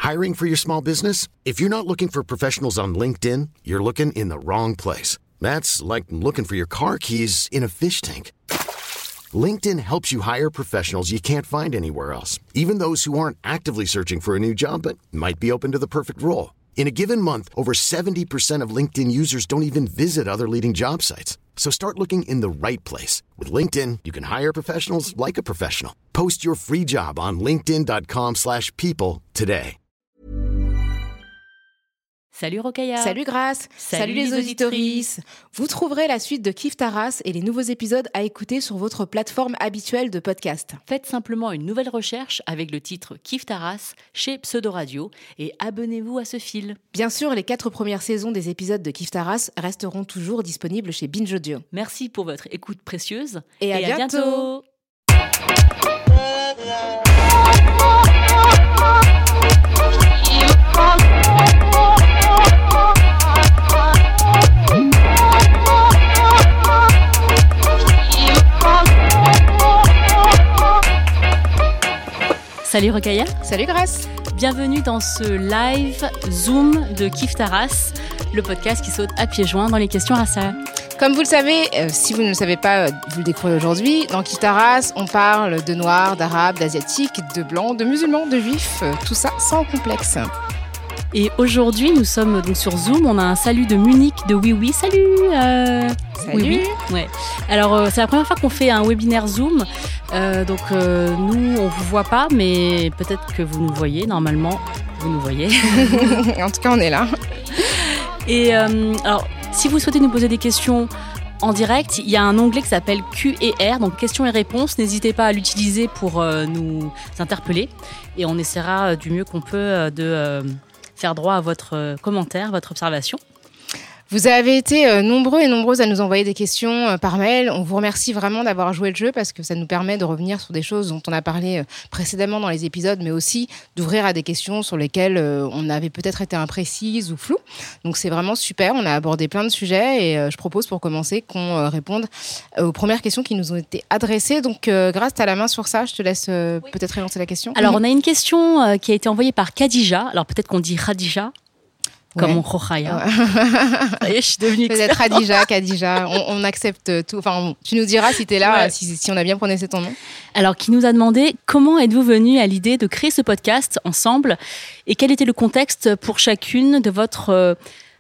Hiring for your small business? If you're not looking for professionals on LinkedIn, you're looking in the wrong place. That's like looking for your car keys in a fish tank. LinkedIn helps you hire professionals you can't find anywhere else, even those who aren't actively searching for a new job but might be open to the perfect role. In a given month, over 70% of LinkedIn users don't even visit other leading job sites. So start looking in the right place. With LinkedIn, you can hire professionals like a professional. Post your free job on linkedin.com/people today. Salut Rokhaya. Salut Grace. Salut les auditorices. Vous trouverez la suite de Kiffe ta race et les nouveaux épisodes à écouter sur votre plateforme habituelle de podcast. Faites simplement une nouvelle recherche avec le titre Kiffe ta race chez Pseudo Radio et abonnez-vous à ce fil. Bien sûr, les 4 premières saisons des épisodes de Kiffe ta race resteront toujours disponibles chez Binge Audio. Merci pour votre écoute précieuse et à bientôt. Salut Rokhaya. Salut Grace. Bienvenue dans ce live Zoom de Kiffe ta race, le podcast qui saute à pieds joints dans les questions raciales. Comme vous le savez, si vous ne le savez pas, vous le découvrez aujourd'hui, dans Kiffe ta race, on parle de noirs, d'arabes, d'asiatiques, de blancs, de musulmans, de juifs, tout ça sans complexe. Et aujourd'hui, nous sommes donc sur Zoom. On a un salut de Munich de Oui Oui. Salut. Salut. Oui, oui. Ouais. Alors, c'est la première fois qu'on fait un webinaire Zoom. Donc, nous, on vous voit pas, mais peut-être que vous nous voyez. Normalement, vous nous voyez. En tout cas, on est là. Et alors, si vous souhaitez nous poser des questions en direct, il y a un onglet qui s'appelle Q&R, donc questions et réponses. N'hésitez pas à l'utiliser pour nous interpeller. Et on essaiera du mieux qu'on peut de faire droit à votre commentaire, votre observation. Vous avez été nombreux et nombreuses à nous envoyer des questions par mail. On vous remercie vraiment d'avoir joué le jeu parce que ça nous permet de revenir sur des choses dont on a parlé précédemment dans les épisodes, mais aussi d'ouvrir à des questions sur lesquelles on avait peut-être été imprécises ou floues. Donc c'est vraiment super. On a abordé plein de sujets et je propose pour commencer qu'on réponde aux premières questions qui nous ont été adressées. Donc Grace, tu as la main sur ça. Je te laisse peut-être élancer la question. Alors on a une question qui a été envoyée par Khadija. Alors peut-être qu'on dit Khadija. Comme mon Rokhaya. Ouais. Je suis devenue peut-être Khadija. On accepte tout. Enfin, tu nous diras si tu es là, ouais. si on a bien prononcé ton nom. Alors, qui nous a demandé comment êtes-vous venus à l'idée de créer ce podcast ensemble et quel était le contexte pour chacune de votre...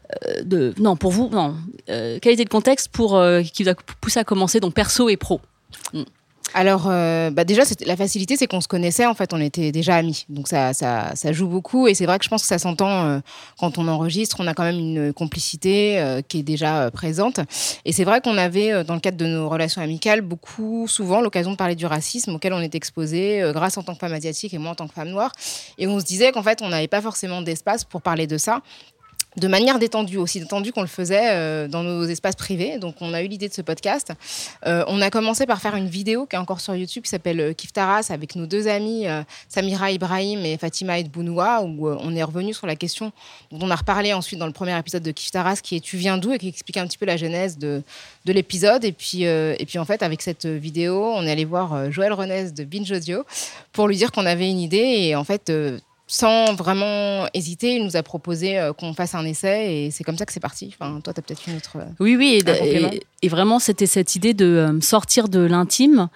pour vous, non. Quel était le contexte qui vous a poussé à commencer, donc perso et pro? Alors, déjà, la facilité, c'est qu'on se connaissait, en fait, on était déjà amis. Donc, ça joue beaucoup. Et c'est vrai que je pense que ça s'entend quand on enregistre. On a quand même une complicité qui est déjà présente. Et c'est vrai qu'on avait, dans le cadre de nos relations amicales, souvent l'occasion de parler du racisme auquel on est exposé, Grace en tant que femme asiatique et moi en tant que femme noire. Et on se disait qu'en fait, on n'avait pas forcément d'espace pour parler de ça. De manière détendue, aussi détendue qu'on le faisait dans nos espaces privés. Donc, on a eu l'idée de ce podcast. On a commencé par faire une vidéo qui est encore sur YouTube, qui s'appelle Kiffe ta race, avec nos 2 amies, Samira Ibrahim et Fatima Edbounoua, où on est revenu sur la question dont on a reparlé ensuite dans le premier épisode de Kiffe ta race, qui est « Tu viens d'où ?» et qui explique un petit peu la genèse de l'épisode. Et puis, en fait, avec cette vidéo, on est allé voir Joël Renez de Binge Audio pour lui dire qu'on avait une idée. Et en fait... sans vraiment hésiter, il nous a proposé qu'on fasse un essai et c'est comme ça que c'est parti. Enfin, toi, tu as peut-être une autre... Oui, et vraiment, c'était cette idée de sortir de l'intime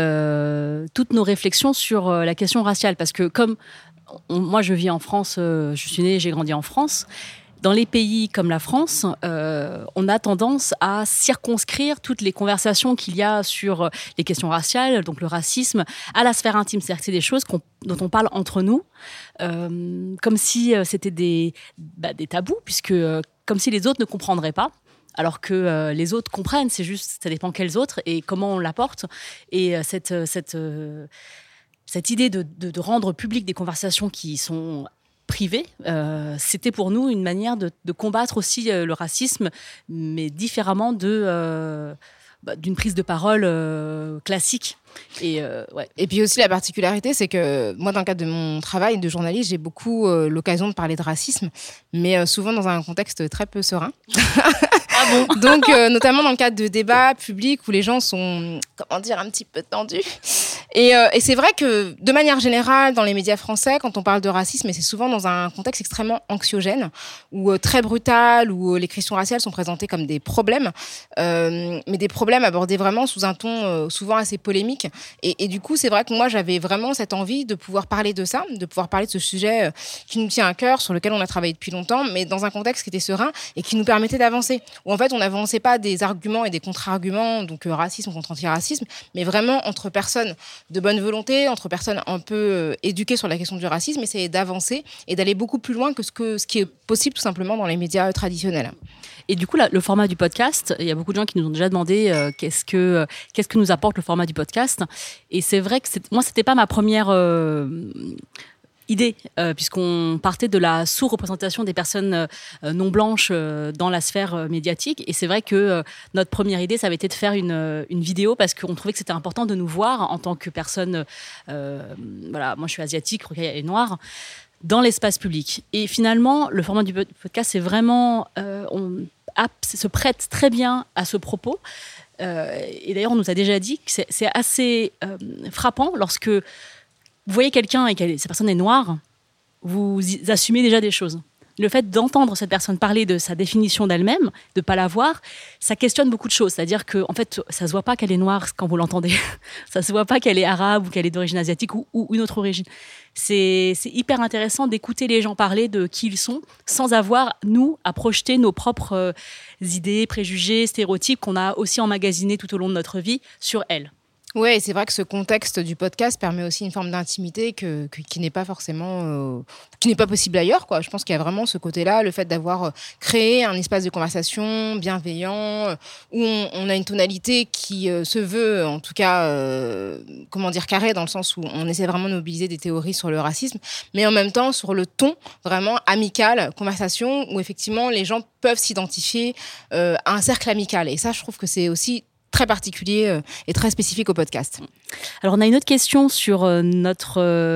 toutes nos réflexions sur la question raciale. Parce que comme moi, je vis en France, je suis née, j'ai grandi en France. Dans les pays comme la France, on a tendance à circonscrire toutes les conversations qu'il y a sur les questions raciales, donc le racisme, à la sphère intime. C'est-à-dire que c'est des choses dont on parle entre nous, comme si c'était des tabous, puisque comme si les autres ne comprendraient pas. Alors que les autres comprennent, c'est juste, ça dépend quels autres et comment on l'apporte. Et cette idée de rendre public des conversations qui sont privées, c'était pour nous une manière de combattre aussi le racisme, mais différemment d'une prise de parole classique. Et puis aussi la particularité, c'est que moi, dans le cadre de mon travail de journaliste, j'ai beaucoup l'occasion de parler de racisme, mais souvent dans un contexte très peu serein. Ah bon? Donc, notamment dans le cadre de débats publics où les gens sont, un petit peu tendus. Et c'est vrai que, de manière générale, dans les médias français, quand on parle de racisme, c'est souvent dans un contexte extrêmement anxiogène, ou très brutal, où les questions raciales sont présentées comme des problèmes, mais des problèmes abordés vraiment sous un ton souvent assez polémique. Et du coup, c'est vrai que moi, j'avais vraiment cette envie de pouvoir parler de ça, de pouvoir parler de ce sujet qui nous tient à cœur, sur lequel on a travaillé depuis longtemps, mais dans un contexte qui était serein et qui nous permettait d'avancer. Où en fait, on n'avançait pas des arguments et des contre-arguments, donc racisme contre antiracisme, mais vraiment entre personnes de bonne volonté, entre personnes un peu éduquées sur la question du racisme, essayer d'avancer et d'aller beaucoup plus loin que ce qui est possible tout simplement dans les médias traditionnels. Et du coup, le format du podcast, il y a beaucoup de gens qui nous ont déjà demandé qu'est-ce que nous apporte le format du podcast. Et c'est vrai que moi, c'était pas ma première idée, puisqu'on partait de la sous-représentation des personnes non blanches dans la sphère médiatique. Et c'est vrai que notre première idée, ça avait été de faire une vidéo, parce qu'on trouvait que c'était important de nous voir en tant que personne. Voilà, moi, je suis asiatique, Rokhaya est noire, dans l'espace public. Et finalement, le format du podcast, c'est vraiment... se prête très bien à ce propos. Et d'ailleurs, on nous a déjà dit que c'est assez frappant lorsque vous voyez quelqu'un et que cette personne est noire, vous assumez déjà des choses. Le fait d'entendre cette personne parler de sa définition d'elle-même, de ne pas la voir, ça questionne beaucoup de choses. C'est-à-dire qu'en fait, ça ne se voit pas qu'elle est noire quand vous l'entendez. Ça ne se voit pas qu'elle est arabe ou qu'elle est d'origine asiatique ou une autre origine. C'est hyper intéressant d'écouter les gens parler de qui ils sont sans avoir, nous, à projeter nos propres idées, préjugés, stéréotypes qu'on a aussi emmagasinés tout au long de notre vie sur elles. Oui, c'est vrai que ce contexte du podcast permet aussi une forme d'intimité qui n'est pas forcément, qui n'est pas possible ailleurs, quoi. Je pense qu'il y a vraiment ce côté-là, le fait d'avoir créé un espace de conversation bienveillant, où on a une tonalité qui se veut, en tout cas, carrée, dans le sens où on essaie vraiment de mobiliser des théories sur le racisme, mais en même temps sur le ton vraiment amical, conversation, où effectivement les gens peuvent s'identifier à un cercle amical. Et ça, je trouve que c'est aussi très particulier et très spécifique au podcast. Alors, on a une autre question sur notre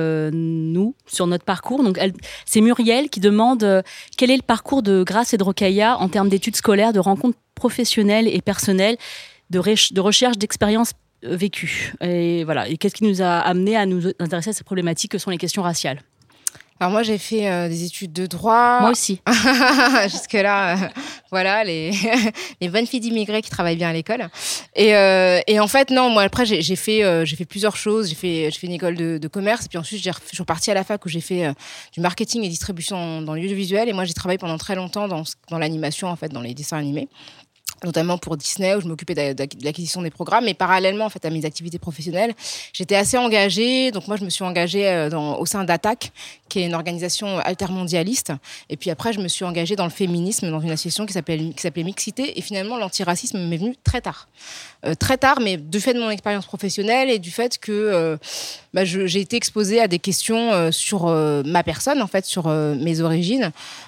parcours. Donc, c'est Muriel qui demande quel est le parcours de Grace et de Rokhaya en termes d'études scolaires, de rencontres professionnelles et personnelles, de recherche d'expériences vécues. Et voilà. Et qu'est-ce qui nous a amené à nous intéresser à ces problématiques que sont les questions raciales ? Alors moi, j'ai fait des études de droit. Moi aussi. Jusque-là, voilà, les bonnes filles d'immigrés qui travaillent bien à l'école. Et en fait, non, moi, après, j'ai fait plusieurs choses. J'ai fait une école de commerce. Et puis ensuite, je suis repartie à la fac où j'ai fait du marketing et distribution dans l'audiovisuel. Et moi, j'ai travaillé pendant très longtemps dans l'animation, en fait, dans les dessins animés, notamment pour Disney, où je m'occupais de l'acquisition des programmes. Mais parallèlement, en fait, à mes activités professionnelles, j'étais assez engagée. Donc moi, je me suis engagée au sein d'Attaque, qui est une organisation altermondialiste. Et puis après, je me suis engagée dans le féminisme, dans une association qui s'appelait Mixité. Et finalement, l'antiracisme m'est venu très tard. Très tard, mais du fait de mon expérience professionnelle et du fait que j'ai été exposée à des questions sur ma personne, en fait, sur mes origines.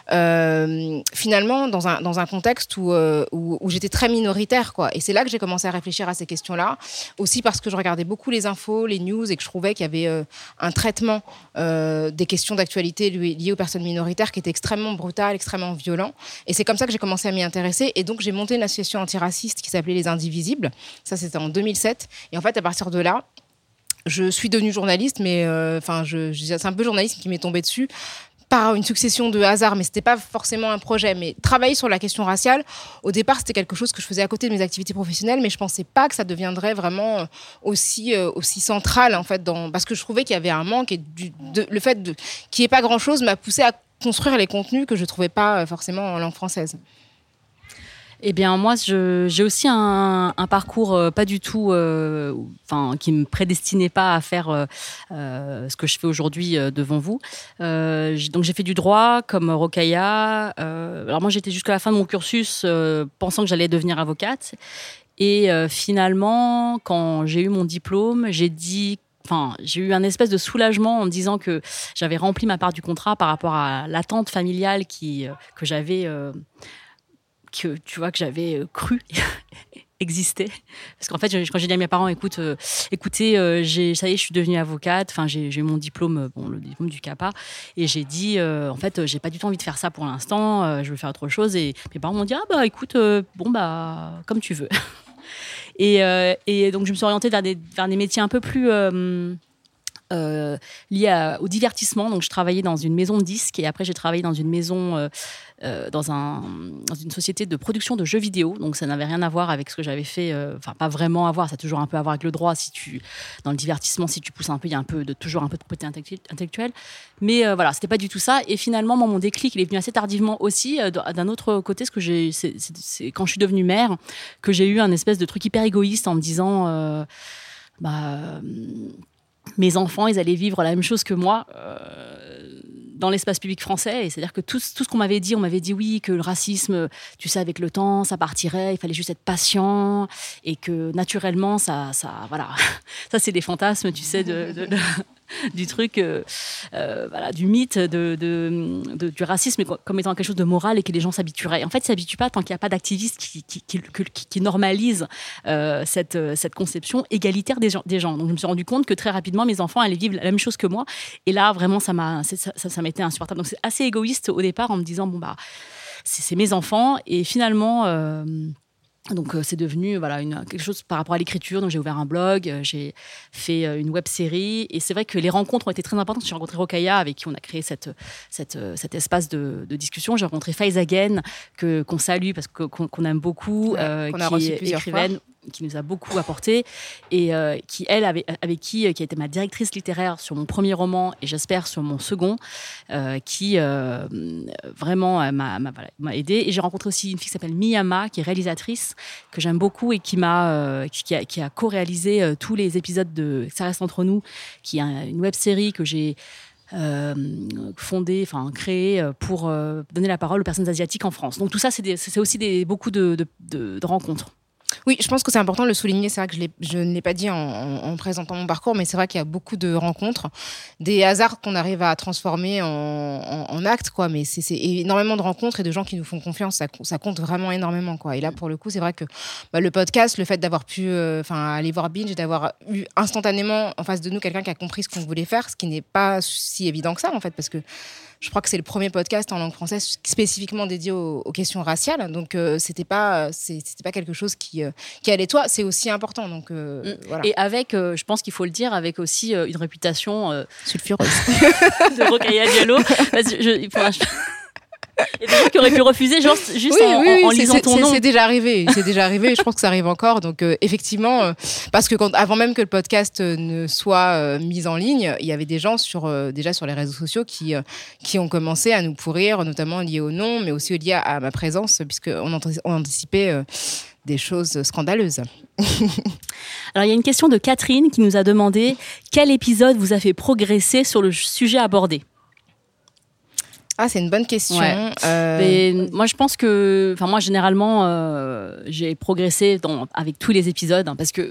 Finalement, dans un contexte où j'étais très minoritaire, quoi. Et c'est là que j'ai commencé à réfléchir à ces questions-là. Aussi parce que je regardais beaucoup les infos, les news, et que je trouvais qu'il y avait un traitement des questions d'actualité liées aux personnes minoritaires qui était extrêmement brutal, extrêmement violent. Et c'est comme ça que j'ai commencé à m'y intéresser. Et donc, j'ai monté une association antiraciste qui s'appelait Les Indivisibles. Ça, c'était en 2007. Et en fait, à partir de là, je suis devenue journaliste, mais c'est un peu journalisme qui m'est tombé dessus par une succession de hasards, mais c'était pas forcément un projet. Mais travailler sur la question raciale, au départ, c'était quelque chose que je faisais à côté de mes activités professionnelles, mais je pensais pas que ça deviendrait vraiment aussi central, en fait, parce que je trouvais qu'il y avait un manque, et le fait qu'il n'y ait pas grand-chose m'a poussé à construire les contenus que je trouvais pas forcément en langue française. Eh bien, moi, j'ai aussi un parcours pas du tout, qui me prédestinait pas à faire ce que je fais aujourd'hui devant vous. Donc, j'ai fait du droit comme Rokhaya. Alors moi, j'étais jusqu'à la fin de mon cursus pensant que j'allais devenir avocate. Et finalement, quand j'ai eu mon diplôme, j'ai eu un espèce de soulagement en me disant que j'avais rempli ma part du contrat par rapport à l'attente familiale que j'avais... que j'avais cru exister. Parce qu'en fait, quand j'ai dit à mes parents, écoutez, ça y est, je suis devenue avocate, j'ai eu mon diplôme, le diplôme du CAPA, et j'ai dit, en fait, j'ai pas du tout envie de faire ça pour l'instant, je veux faire autre chose. Et mes parents m'ont dit, écoute, comme tu veux. Et donc, je me suis orientée vers des métiers un peu plus liés au divertissement. Donc, je travaillais dans une maison de disques et après, j'ai travaillé dans une maison, dans une société de production de jeux vidéo. Donc, ça n'avait rien à voir avec ce que j'avais fait. Enfin, pas vraiment à voir. Ça a toujours un peu à voir avec le droit. Dans le divertissement, si tu pousses un peu, il y a toujours un peu de propriété intellectuelle. Mais voilà, c'était pas du tout ça. Et finalement, mon déclic, il est venu assez tardivement aussi. D'un autre côté, c'est quand je suis devenue mère que j'ai eu un espèce de truc hyper égoïste en me disant, mes enfants, ils allaient vivre la même chose que moi dans l'espace public français. Et c'est-à-dire que tout ce qu'on m'avait dit, on m'avait dit oui, que le racisme, tu sais, avec le temps, ça partirait, il fallait juste être patient et que naturellement, ça voilà. Ça, c'est des fantasmes, tu sais, du truc, voilà, du mythe du racisme comme étant quelque chose de moral et que les gens s'habitueraient. En fait, ils ne s'habituent pas tant qu'il n'y a pas d'activistes qui normalisent cette conception égalitaire des gens. Donc, je me suis rendu compte que très rapidement, mes enfants allaient vivre la même chose que moi. Et là, vraiment, ça m'a été insupportable. Donc, c'est assez égoïste au départ en me disant, bon, bah, c'est mes enfants. Et finalement... Donc c'est devenu quelque chose par rapport à l'écriture. Donc j'ai ouvert un blog, j'ai fait une web série et c'est vrai que les rencontres ont été très importantes. J'ai rencontré Rokhaya avec qui on a créé cet espace de discussion. J'ai rencontré Faiza Gen qu'on salue parce qu'on aime beaucoup, qui est écrivaine, qui nous a beaucoup apporté et qui a été ma directrice littéraire sur mon premier roman et j'espère sur mon second, qui vraiment m'a aidée. Et j'ai rencontré aussi une fille qui s'appelle Miyama, qui est réalisatrice, que j'aime beaucoup et qui a co-réalisé tous les épisodes de Ça reste entre nous, qui est une web-série que j'ai créée pour donner la parole aux personnes asiatiques en France. Donc tout ça, c'est aussi beaucoup de rencontres. Oui, je pense que c'est important de le souligner. C'est vrai que je ne l'ai pas dit en présentant mon parcours, mais c'est vrai qu'il y a beaucoup de rencontres, des hasards qu'on arrive à transformer en actes, quoi. Mais c'est énormément de rencontres et de gens qui nous font confiance. Ça compte vraiment énormément, quoi. Et là, pour le coup, c'est vrai que le podcast, le fait d'avoir pu aller voir Binge et d'avoir eu instantanément en face de nous quelqu'un qui a compris ce qu'on voulait faire, ce qui n'est pas si évident que ça, en fait, parce que je crois que c'est le premier podcast en langue française spécifiquement dédié aux questions raciales. Donc, c'était pas quelque chose qui allait toi. C'est aussi important. Donc, voilà. Et avec, je pense qu'il faut le dire, avec aussi une réputation sulfureuse de Rokhaya Diallo. Il y a des gens qui auraient pu refuser juste en lisant ton nom. C'est déjà arrivé. Je pense que ça arrive encore. Donc, effectivement, parce que avant même que le podcast ne soit mis en ligne, il y avait des gens déjà sur les réseaux sociaux qui ont commencé à nous pourrir, notamment liés au nom, mais aussi liés à ma présence, puisqu'on anticipait des choses scandaleuses. Alors, il y a une question de Catherine qui nous a demandé quel épisode vous a fait progresser sur le sujet abordé. Ah, c'est une bonne question. Ouais. Moi, je pense que, moi, généralement, j'ai progressé avec tous les épisodes, parce que,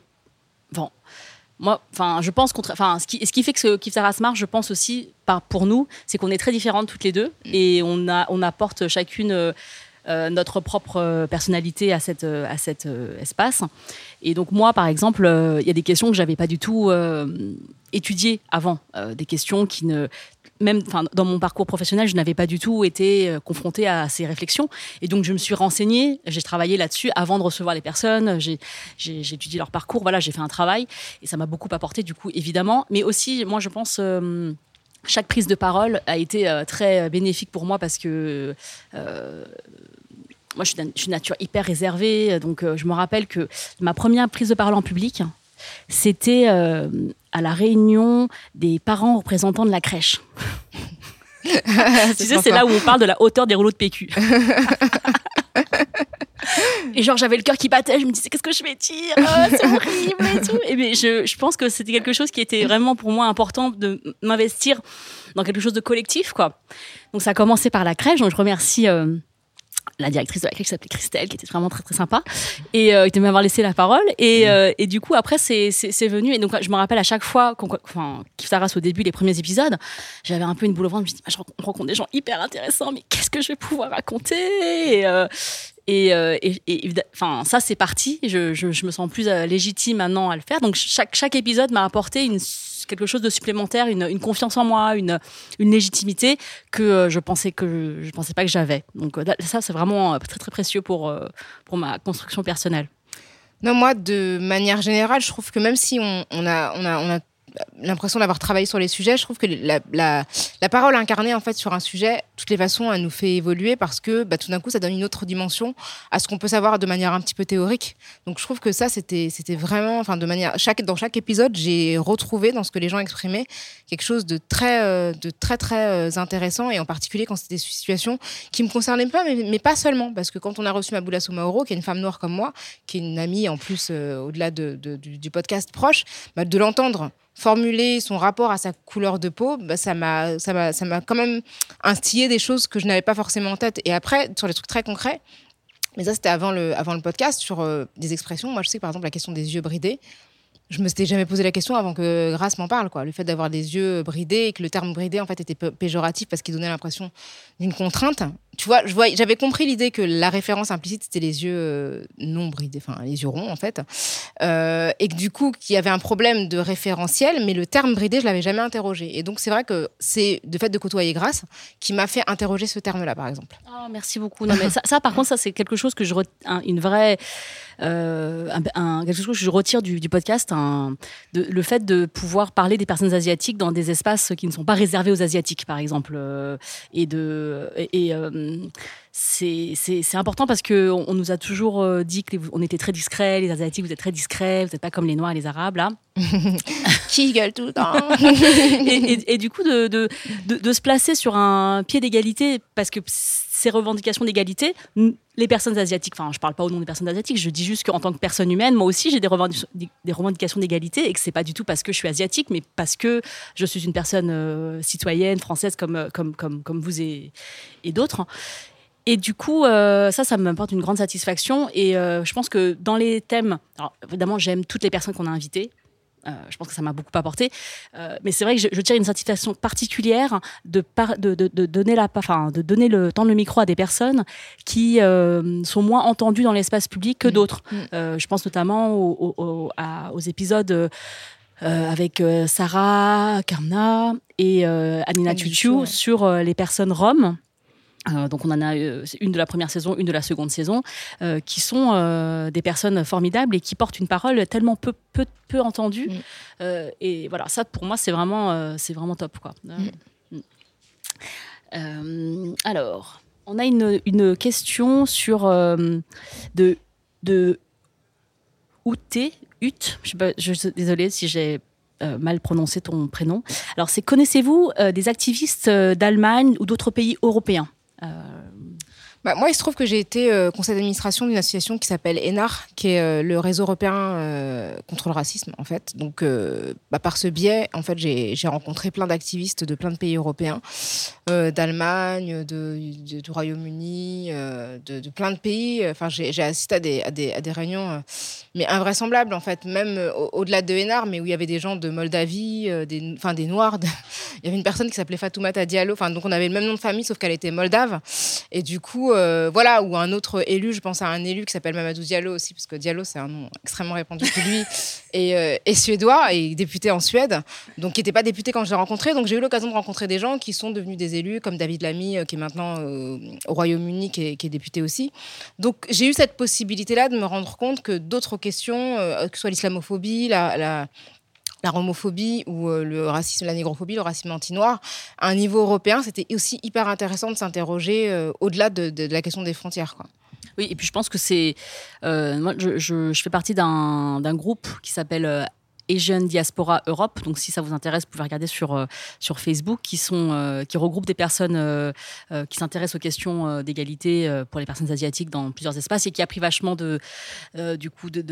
moi, je pense ce qui fait que Kif Taras marche, je pense aussi, pour nous, c'est qu'on est très différentes toutes les deux et on apporte chacune notre propre personnalité à cet espace. Et donc moi, par exemple, il y a des questions que j'avais pas du tout étudiées avant, des questions qui même dans mon parcours professionnel, je n'avais pas du tout été confrontée à ces réflexions. Et donc, je me suis renseignée, j'ai travaillé là-dessus avant de recevoir les personnes, j'ai étudié leur parcours, voilà, j'ai fait un travail et ça m'a beaucoup apporté, du coup, évidemment. Mais aussi, moi, je pense... chaque prise de parole a été très bénéfique pour moi parce que moi, je suis de nature hyper réservée. Donc, je me rappelle que ma première prise de parole en public, c'était à la réunion des parents représentants de la crèche. Tu sais, c'est là où on parle de la hauteur des rouleaux de PQ. Et j'avais le cœur qui battait, je me disais qu'est-ce que je vais dire, c'est horrible et tout. Et mais je pense que c'était quelque chose qui était vraiment pour moi important de m'investir dans quelque chose de collectif, quoi. Donc ça a commencé par la crèche, donc je remercie la directrice de la crèche qui s'appelait Christelle, qui était vraiment très très sympa et qui m'avait laissé la parole et du coup après c'est venu. Et donc je me rappelle à chaque fois Kif Taras, au début, les premiers épisodes, j'avais un peu une boule au ventre, je me dis on rencontre des gens hyper intéressants, mais qu'est-ce que je vais pouvoir raconter et ça c'est parti. Je me sens plus légitime maintenant à le faire. Donc chaque épisode m'a apporté quelque chose de supplémentaire, une confiance en moi, une légitimité que je pensais pas que j'avais. Donc ça c'est vraiment très très précieux pour ma construction personnelle. Non, moi, de manière générale, je trouve que même si on a l'impression d'avoir travaillé sur les sujets, je trouve que la parole incarnée en fait sur un sujet, de toutes les façons, elle nous fait évoluer parce que tout d'un coup, ça donne une autre dimension à ce qu'on peut savoir de manière un petit peu théorique. Donc, je trouve que ça, c'était vraiment, enfin, dans chaque épisode, j'ai retrouvé dans ce que les gens exprimaient quelque chose de très intéressant, et en particulier quand c'était des situations qui me concernaient pas, mais pas seulement, parce que quand on a reçu Maboula Soumaoro, qui est une femme noire comme moi, qui est une amie en plus au-delà du podcast proche, de l'entendre formuler son rapport à sa couleur de peau, ça m'a quand même instillé des choses que je n'avais pas forcément en tête. Et après, sur les trucs très concrets, mais ça c'était avant le podcast, sur des expressions. Moi je sais que par exemple la question des yeux bridés, je me s'étais jamais posé la question avant que Grace m'en parle, quoi. Le fait d'avoir des yeux bridés, et que le terme bridé en fait était péjoratif parce qu'il donnait l'impression d'une contrainte. Tu vois, j'avais compris l'idée que la référence implicite c'était les yeux non bridés, enfin les yeux ronds en fait, et que du coup qu'il y avait un problème de référentiel, mais le terme bridé je l'avais jamais interrogé. Et donc c'est vrai que c'est le fait de côtoyer Grace qui m'a fait interroger ce terme-là, par exemple. Oh, merci beaucoup. Non mais ça par contre, ça c'est quelque chose que une vraie quelque chose que je retire du podcast, le fait de pouvoir parler des personnes asiatiques dans des espaces qui ne sont pas réservés aux asiatiques, par exemple, c'est important parce que on nous a toujours dit qu'on était très discrets, les asiatiques vous êtes très discrets, vous n'êtes pas comme les noirs et les arabes là. Qui gueule tout le temps. et du coup de se placer sur un pied d'égalité, parce que ces revendications d'égalité, les personnes asiatiques, enfin je parle pas au nom des personnes asiatiques, je dis juste qu'en tant que personne humaine, moi aussi j'ai des revendications d'égalité, et que c'est pas du tout parce que je suis asiatique, mais parce que je suis une personne citoyenne française comme vous et d'autres. Et du coup, ça m'apporte une grande satisfaction. Et je pense que dans les thèmes, alors évidemment j'aime toutes les personnes qu'on a invitées. Je pense que ça m'a beaucoup apporté, mais c'est vrai que je tire une satisfaction particulière de donner le temps de micro à des personnes qui sont moins entendues dans l'espace public que d'autres. Je pense notamment aux épisodes avec Sarah Karna et Anina Tutu sur les personnes roms. Donc on en a une de la première saison, une de la seconde saison, qui sont des personnes formidables et qui portent une parole tellement peu entendue. Et voilà, ça pour moi c'est vraiment top, quoi. Alors, on a une question sur de Ut. Je suis désolée si j'ai mal prononcé ton prénom. Alors, connaissez-vous des activistes d'Allemagne ou d'autres pays européens? Moi, il se trouve que j'ai été conseil d'administration d'une association qui s'appelle ENAR, qui est le réseau européen contre le racisme, en fait. Donc, par ce biais, en fait, j'ai rencontré plein d'activistes de plein de pays européens, d'Allemagne, du Royaume-Uni, de plein de pays. Enfin, j'ai assisté à des réunions, mais invraisemblables, en fait, même au-delà de ENAR, mais où il y avait des gens de Moldavie, des Noirs. Il y avait une personne qui s'appelait Fatoumata Diallo. Enfin, donc on avait le même nom de famille, sauf qu'elle était moldave. Et du coup, voilà, ou un autre élu, je pense à un élu qui s'appelle Mamadou Diallo aussi, parce que Diallo, c'est un nom extrêmement répandu chez lui, et suédois, et député en Suède, donc qui n'était pas député quand je l'ai rencontré. Donc j'ai eu l'occasion de rencontrer des gens qui sont devenus des élus, comme David Lamy, qui est maintenant au Royaume-Uni, qui est député aussi. Donc j'ai eu cette possibilité-là de me rendre compte que d'autres questions, que ce soit l'islamophobie, la homophobie ou le racisme, la négrophobie, le racisme anti-noir, à un niveau européen, c'était aussi hyper intéressant de s'interroger au-delà de la question des frontières, quoi. Oui, et puis je pense que c'est... moi, je fais partie d'un groupe qui s'appelle Asian Diaspora Europe. Donc, si ça vous intéresse, vous pouvez regarder sur Facebook, qui regroupe des personnes qui s'intéressent aux questions d'égalité pour les personnes asiatiques dans plusieurs espaces, et qui a pris vachement depuis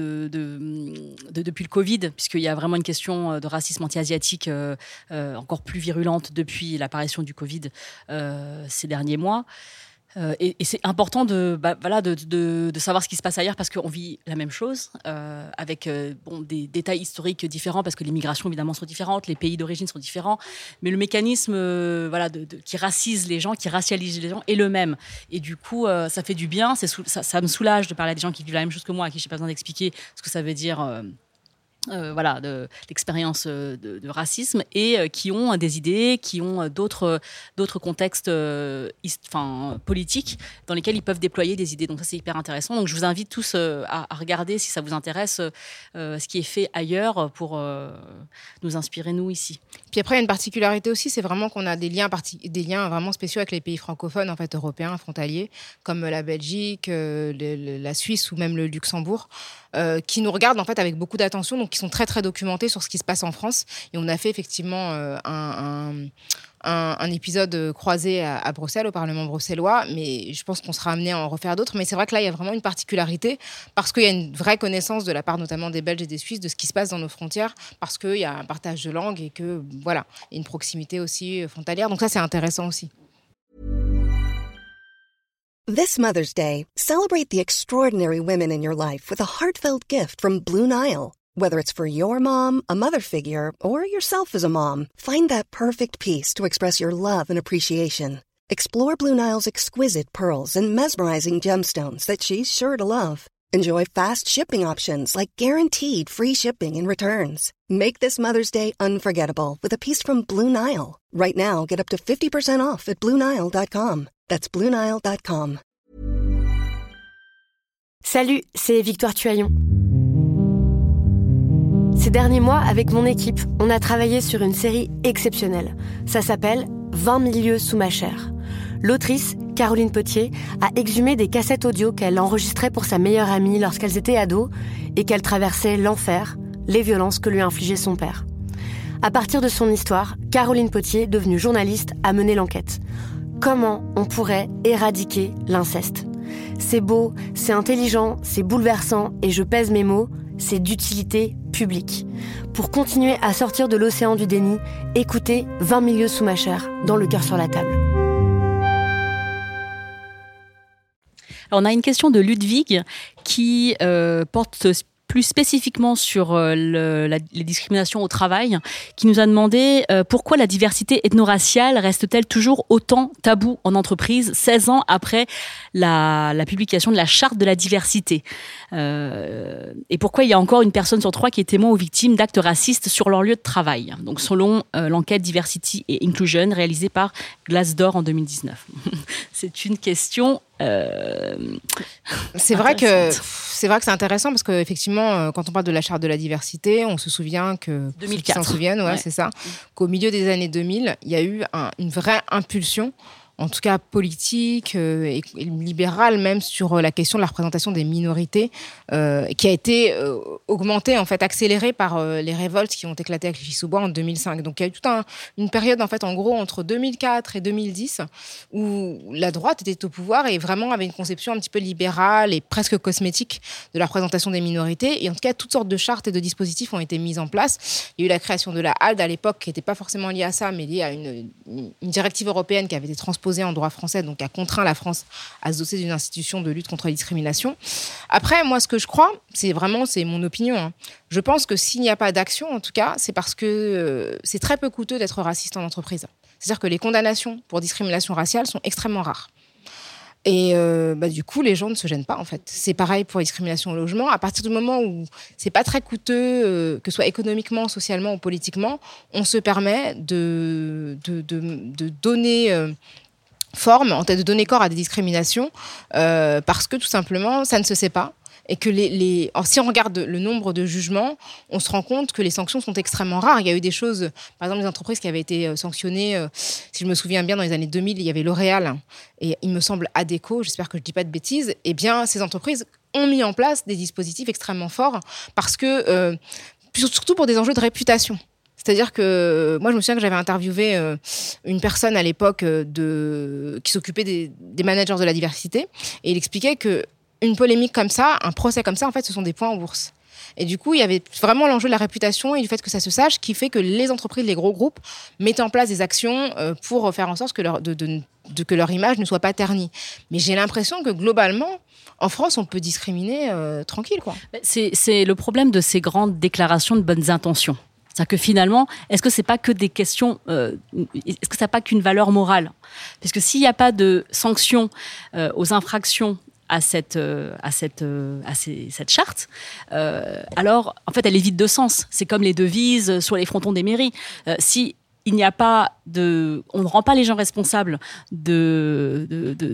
le Covid, puisqu'il y a vraiment une question de racisme anti-asiatique encore plus virulente depuis l'apparition du Covid ces derniers mois. Et c'est important de savoir ce qui se passe ailleurs, parce qu'on vit la même chose avec des détails historiques différents, parce que les migrations évidemment sont différentes, les pays d'origine sont différents, mais le mécanisme qui racise les gens, qui racialise les gens est le même. Et du coup, ça fait du bien, ça me soulage de parler à des gens qui vivent la même chose que moi, à qui je n'ai pas besoin d'expliquer ce que ça veut dire l'expérience de racisme et qui ont des idées, qui ont d'autres contextes politiques dans lesquels ils peuvent déployer des idées. Donc ça, c'est hyper intéressant. Donc je vous invite tous à regarder, si ça vous intéresse, ce qui est fait ailleurs pour nous inspirer, nous, ici. Puis après, il y a une particularité aussi, c'est vraiment qu'on a des liens vraiment spéciaux avec les pays francophones, en fait, européens, frontaliers, comme la Belgique, la Suisse ou même le Luxembourg, qui nous regardent en fait avec beaucoup d'attention, donc qui sont très très documentés sur ce qui se passe en France. Et on a fait effectivement un épisode croisé à Bruxelles, au Parlement bruxellois, mais je pense qu'on sera amené à en refaire d'autres. Mais c'est vrai que là, il y a vraiment une particularité, parce qu'il y a une vraie connaissance de la part notamment des Belges et des Suisses de ce qui se passe dans nos frontières, parce qu'il y a un partage de langue et que, voilà, il y a une proximité aussi frontalière. Donc ça, c'est intéressant aussi. This Mother's Day, celebrate the extraordinary women in your life with a heartfelt gift from Blue Nile. Whether it's for your mom, a mother figure, or yourself as a mom, find that perfect piece to express your love and appreciation. Explore Blue Nile's exquisite pearls and mesmerizing gemstones that she's sure to love. Enjoy fast shipping options like guaranteed free shipping and returns. Make this Mother's Day unforgettable with a piece from Blue Nile. Right now, get up to 50% off at BlueNile.com. That's BlueNile.com. Salut, c'est Victoire Tuaillon. Ces derniers mois, avec mon équipe, on a travaillé sur une série exceptionnelle. Ça s'appelle 20 milieux sous ma chair. L'autrice, Caroline Potier, a exhumé des cassettes audio qu'elle enregistrait pour sa meilleure amie lorsqu'elles étaient ados et qu'elle traversait l'enfer, les violences que lui infligeait son père. À partir de son histoire, Caroline Potier, devenue journaliste, a mené l'enquête. Comment on pourrait éradiquer l'inceste ? C'est beau, c'est intelligent, c'est bouleversant et je pèse mes mots, c'est d'utilité publique. Pour continuer à sortir de l'océan du déni, écoutez 20 milieux sous ma chair, dans Le cœur sur la table. Alors, on a une question de Ludwig qui porte plus spécifiquement sur les discriminations au travail, qui nous a demandé pourquoi la diversité ethno-raciale reste-t-elle toujours autant taboue en entreprise 16 ans après la publication de la charte de la diversité, et pourquoi il y a encore une personne sur 3 qui est témoin ou victime d'actes racistes sur leur lieu de travail. Donc selon l'enquête Diversity et Inclusion réalisée par Glassdoor en 2019. C'est une question c'est vrai que c'est intéressant parce qu'effectivement, quand on parle de la charte de la diversité, on se souvient que 2004. Ceux qui s'en souviennent, ouais. C'est ça, qu'au milieu des années 2000, il y a eu une vraie impulsion, en tout cas politique et libérale même, sur la question de la représentation des minorités, qui a été augmentée, en fait, accélérée par les révoltes qui ont éclaté à Clichy-sous-Bois en 2005. Donc il y a eu toute une période, en fait, en gros, entre 2004 et 2010, où la droite était au pouvoir et vraiment avait une conception un petit peu libérale et presque cosmétique de la représentation des minorités. Et en tout cas, toutes sortes de chartes et de dispositifs ont été mis en place. Il y a eu la création de la HALD à l'époque, qui n'était pas forcément liée à ça, mais liée à une directive européenne qui avait été transposée en droit français, donc a contraint la France à se doter d'une institution de lutte contre la discrimination. Après, moi, ce que je crois, c'est mon opinion, hein. Je pense que s'il n'y a pas d'action, en tout cas, c'est parce que c'est très peu coûteux d'être raciste en entreprise. C'est-à-dire que les condamnations pour discrimination raciale sont extrêmement rares. Et du coup, les gens ne se gênent pas, en fait. C'est pareil pour la discrimination au logement. À partir du moment où c'est pas très coûteux, que ce soit économiquement, socialement ou politiquement, on se permet de donner forme, en tête de donner corps à des discriminations, parce que tout simplement, ça ne se sait pas. Et que si on regarde le nombre de jugements, on se rend compte que les sanctions sont extrêmement rares. Il y a eu des choses, par exemple, des entreprises qui avaient été sanctionnées, si je me souviens bien, dans les années 2000, il y avait L'Oréal et il me semble Adecco, j'espère que je ne dis pas de bêtises. Eh bien, ces entreprises ont mis en place des dispositifs extrêmement forts parce que, surtout pour des enjeux de réputation. C'est-à-dire que moi, je me souviens que j'avais interviewé une personne à l'époque qui s'occupait des managers de la diversité, et il expliquait qu'une polémique comme ça, un procès comme ça, en fait, ce sont des points en bourse. Et du coup, il y avait vraiment l'enjeu de la réputation et du fait que ça se sache, qui fait que les entreprises, les gros groupes, mettent en place des actions pour faire en sorte que leur image ne soit pas ternie. Mais j'ai l'impression que globalement, en France, on peut discriminer tranquille, quoi. C'est le problème de ces grandes déclarations de bonnes intentions. C'est-à-dire que finalement, est-ce que c'est pas que des questions, est-ce que ça n'a pas qu'une valeur morale ? Parce que s'il n'y a pas de sanctions aux infractions cette charte, alors en fait elle est vide de sens. C'est comme les devises sur les frontons des mairies. Si il n'y a pas on ne rend pas les gens responsables que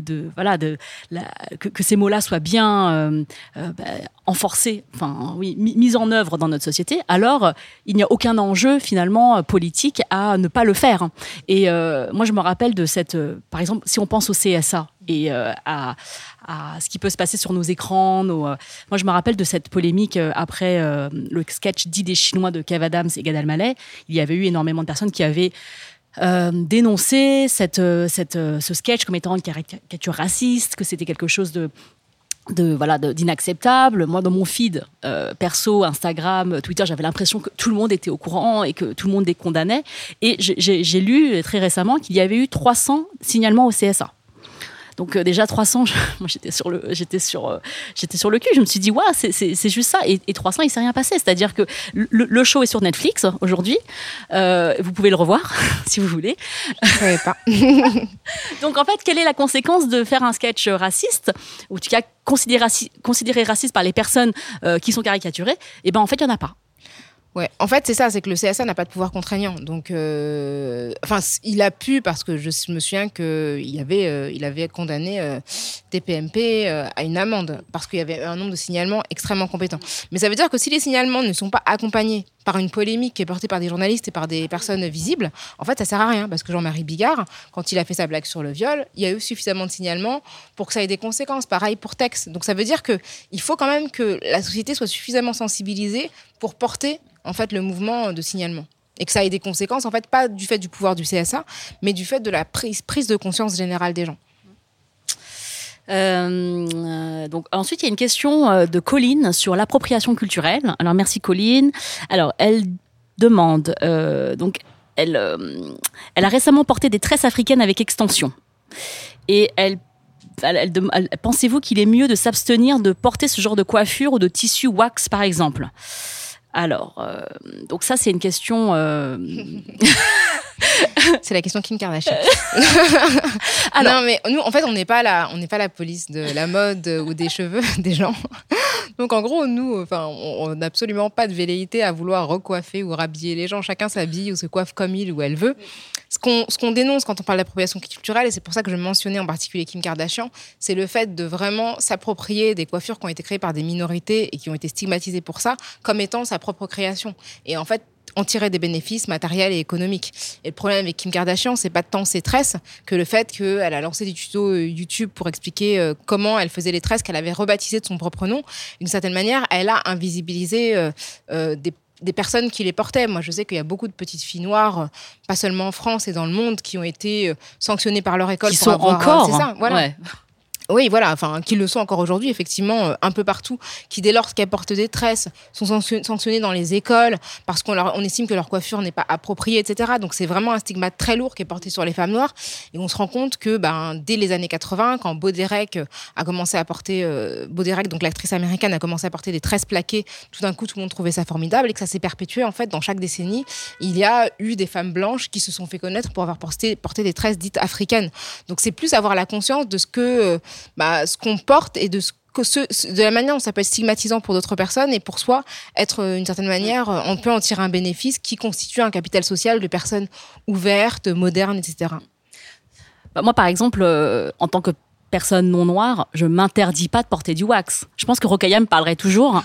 ces mots-là soient bien enforcés, mis en œuvre dans notre société, alors il n'y a aucun enjeu finalement politique à ne pas le faire. Et moi je me rappelle de par exemple, si on pense au CSA et à ce qui peut se passer sur nos écrans. Moi, je me rappelle de cette polémique après le sketch 10 des Chinois de Kev Adams et Gad Elmaleh. Il y avait eu énormément de personnes qui avaient dénoncé ce sketch comme étant une caricature raciste, que c'était quelque chose d'inacceptable. Moi, dans mon feed perso, Instagram, Twitter, j'avais l'impression que tout le monde était au courant et que tout le monde les condamnait. Et j'ai lu très récemment qu'il y avait eu 300 signalements au CSA. Donc déjà 300, moi j'étais sur le cul. Je me suis dit c'est juste ça. Et 300, il s'est rien passé. C'est-à-dire que le show est sur Netflix aujourd'hui. Vous pouvez le revoir si vous voulez. Je savais pas. Donc en fait, quelle est la conséquence de faire un sketch raciste ou en tout cas considéré raciste par les personnes qui sont caricaturées? Et ben en fait, il y en a pas. Ouais, en fait, c'est ça, c'est que le CSA n'a pas de pouvoir contraignant. Donc, il a pu, parce que je me souviens qu'il avait condamné TPMP à une amende, parce qu'il y avait un nombre de signalements extrêmement compétents. Mais ça veut dire que si les signalements ne sont pas accompagnés par une polémique qui est portée par des journalistes et par des personnes visibles, en fait, ça sert à rien. Parce que Jean-Marie Bigard, quand il a fait sa blague sur le viol, il y a eu suffisamment de signalements pour que ça ait des conséquences. Pareil pour Tex. Donc, ça veut dire qu'il faut quand même que la société soit suffisamment sensibilisée pour porter en fait le mouvement de signalement et que ça ait des conséquences en fait pas du fait du pouvoir du CSA mais du fait de la prise de conscience générale des gens. Donc ensuite il y a une question de Colline sur l'appropriation culturelle. Alors merci Colline. Alors elle demande donc elle a récemment porté des tresses africaines avec extension et pensez-vous qu'il est mieux de s'abstenir de porter ce genre de coiffure ou de tissu wax par exemple? Alors, donc ça, c'est une question... C'est la question Kim Kardashian. Alors, non, mais nous, en fait, on n'est pas la police de la mode ou des cheveux des gens. Donc, en gros, nous, on n'a absolument pas de velléité à vouloir recoiffer ou rhabiller les gens. Chacun s'habille ou se coiffe comme il ou elle veut. Ce qu'on dénonce quand on parle d'appropriation culturelle, et c'est pour ça que je mentionnais en particulier Kim Kardashian, c'est le fait de vraiment s'approprier des coiffures qui ont été créées par des minorités et qui ont été stigmatisées pour ça, comme étant sa propre création. Et en fait, en tirer des bénéfices matériels et économiques. Et le problème avec Kim Kardashian, c'est pas tant ses tresses que le fait qu'elle a lancé des tutos YouTube pour expliquer comment elle faisait les tresses qu'elle avait rebaptisées de son propre nom. D'une certaine manière, elle a invisibilisé des personnes qui les portaient. Moi, je sais qu'il y a beaucoup de petites filles noires, pas seulement en France et dans le monde, qui ont été sanctionnées par leur école. Qui sont encore. C'est ça, voilà. Ouais. Oui, voilà, qui le sont encore aujourd'hui, effectivement, un peu partout, qui dès lors qu'elles portent des tresses sont sanctionnées dans les écoles parce qu'on estime que leur coiffure n'est pas appropriée, etc. Donc c'est vraiment un stigmate très lourd qui est porté sur les femmes noires. Et on se rend compte que dès les années 80, quand Bo Derek a commencé à porter, Bo Derek, donc l'actrice américaine, a commencé à porter des tresses plaquées, tout d'un coup tout le monde trouvait ça formidable et que ça s'est perpétué en fait dans chaque décennie. Il y a eu des femmes blanches qui se sont fait connaître pour avoir porté des tresses dites africaines. Donc c'est plus avoir la conscience de ce qu'on porte et de la manière dont ça peut être stigmatisant pour d'autres personnes et pour soi être d'une certaine manière, on peut en tirer un bénéfice qui constitue un capital social de personnes ouvertes, modernes, etc. Moi, par exemple, en tant que personne non noire, je m'interdis pas de porter du wax. Je pense que Rokhaya me parlerait toujours.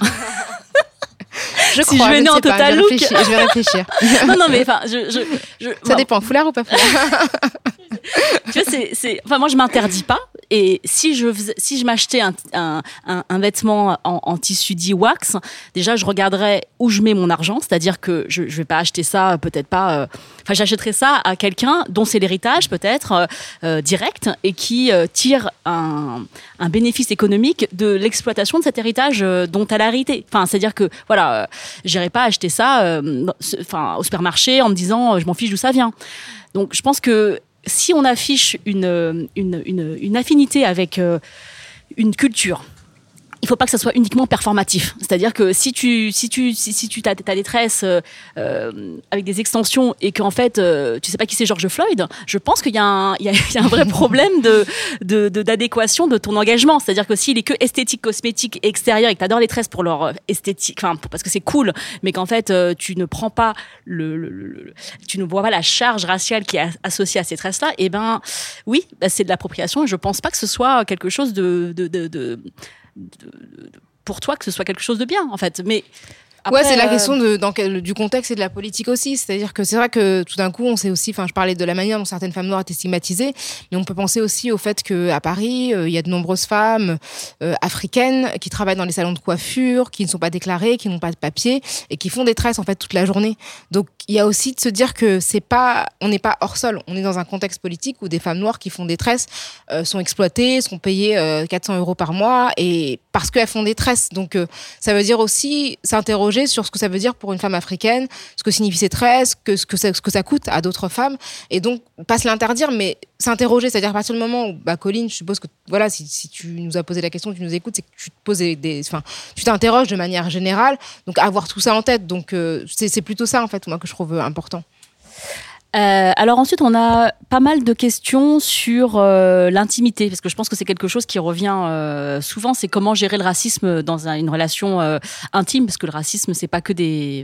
Si je venais en total look. Je vais réfléchir. Non, mais enfin, ça dépend, foulard ou pas foulard. Tu vois, moi, je m'interdis pas. Et si je m'achetais un vêtement en tissu dit wax, déjà, je regarderais où je mets mon argent. C'est-à-dire que je vais pas acheter ça, peut-être pas. J'achèterais ça à quelqu'un dont c'est l'héritage, peut-être direct, et qui tire un bénéfice économique de l'exploitation de cet héritage dont elle a hérité. C'est-à-dire que voilà, j'irai pas acheter ça, au supermarché en me disant je m'en fiche d'où ça vient. Donc, je pense que si on affiche une affinité avec une culture, il faut pas que ça soit uniquement performatif. C'est-à-dire que si tu t'as des tresses avec des extensions et qu'en fait tu sais pas qui c'est George Floyd, je pense qu'il y a un vrai problème d'adéquation de ton engagement. C'est-à-dire que s'il est que esthétique, cosmétique, extérieur et que t'adores les tresses pour leur esthétique, parce que c'est cool, mais qu'en fait tu ne prends pas tu ne vois pas la charge raciale qui est associée à ces tresses-là, et ben oui, c'est de l'appropriation. Et je pense pas que ce soit quelque chose pour toi, que ce soit quelque chose de bien en fait. Mais après, c'est la question du contexte et de la politique aussi. C'est-à-dire que c'est vrai que tout d'un coup, on sait aussi, je parlais de la manière dont certaines femmes noires étaient stigmatisées, mais on peut penser aussi au fait qu'à Paris, il y a de nombreuses femmes africaines qui travaillent dans les salons de coiffure, qui ne sont pas déclarées, qui n'ont pas de papier et qui font des tresses en fait toute la journée. Donc il y a aussi de se dire que on n'est pas hors sol. On est dans un contexte politique où des femmes noires qui font des tresses sont exploitées, sont payées 400 € par mois et parce qu'elles font des tresses. Donc ça veut dire aussi s'interroger sur ce que ça veut dire pour une femme africaine, ce que signifient ces tresses, ce que ça coûte à d'autres femmes, et donc pas se l'interdire, mais s'interroger. C'est-à-dire à partir du moment où, Colline, je suppose que voilà, si tu nous as posé la question, tu nous écoutes, c'est que tu te poses tu t'interroges de manière générale, donc avoir tout ça en tête. Donc c'est plutôt ça en fait, moi, que je trouve important. Alors ensuite, on a pas mal de questions sur l'intimité, parce que je pense que c'est quelque chose qui revient souvent. C'est comment gérer le racisme dans une relation intime, parce que le racisme, c'est pas que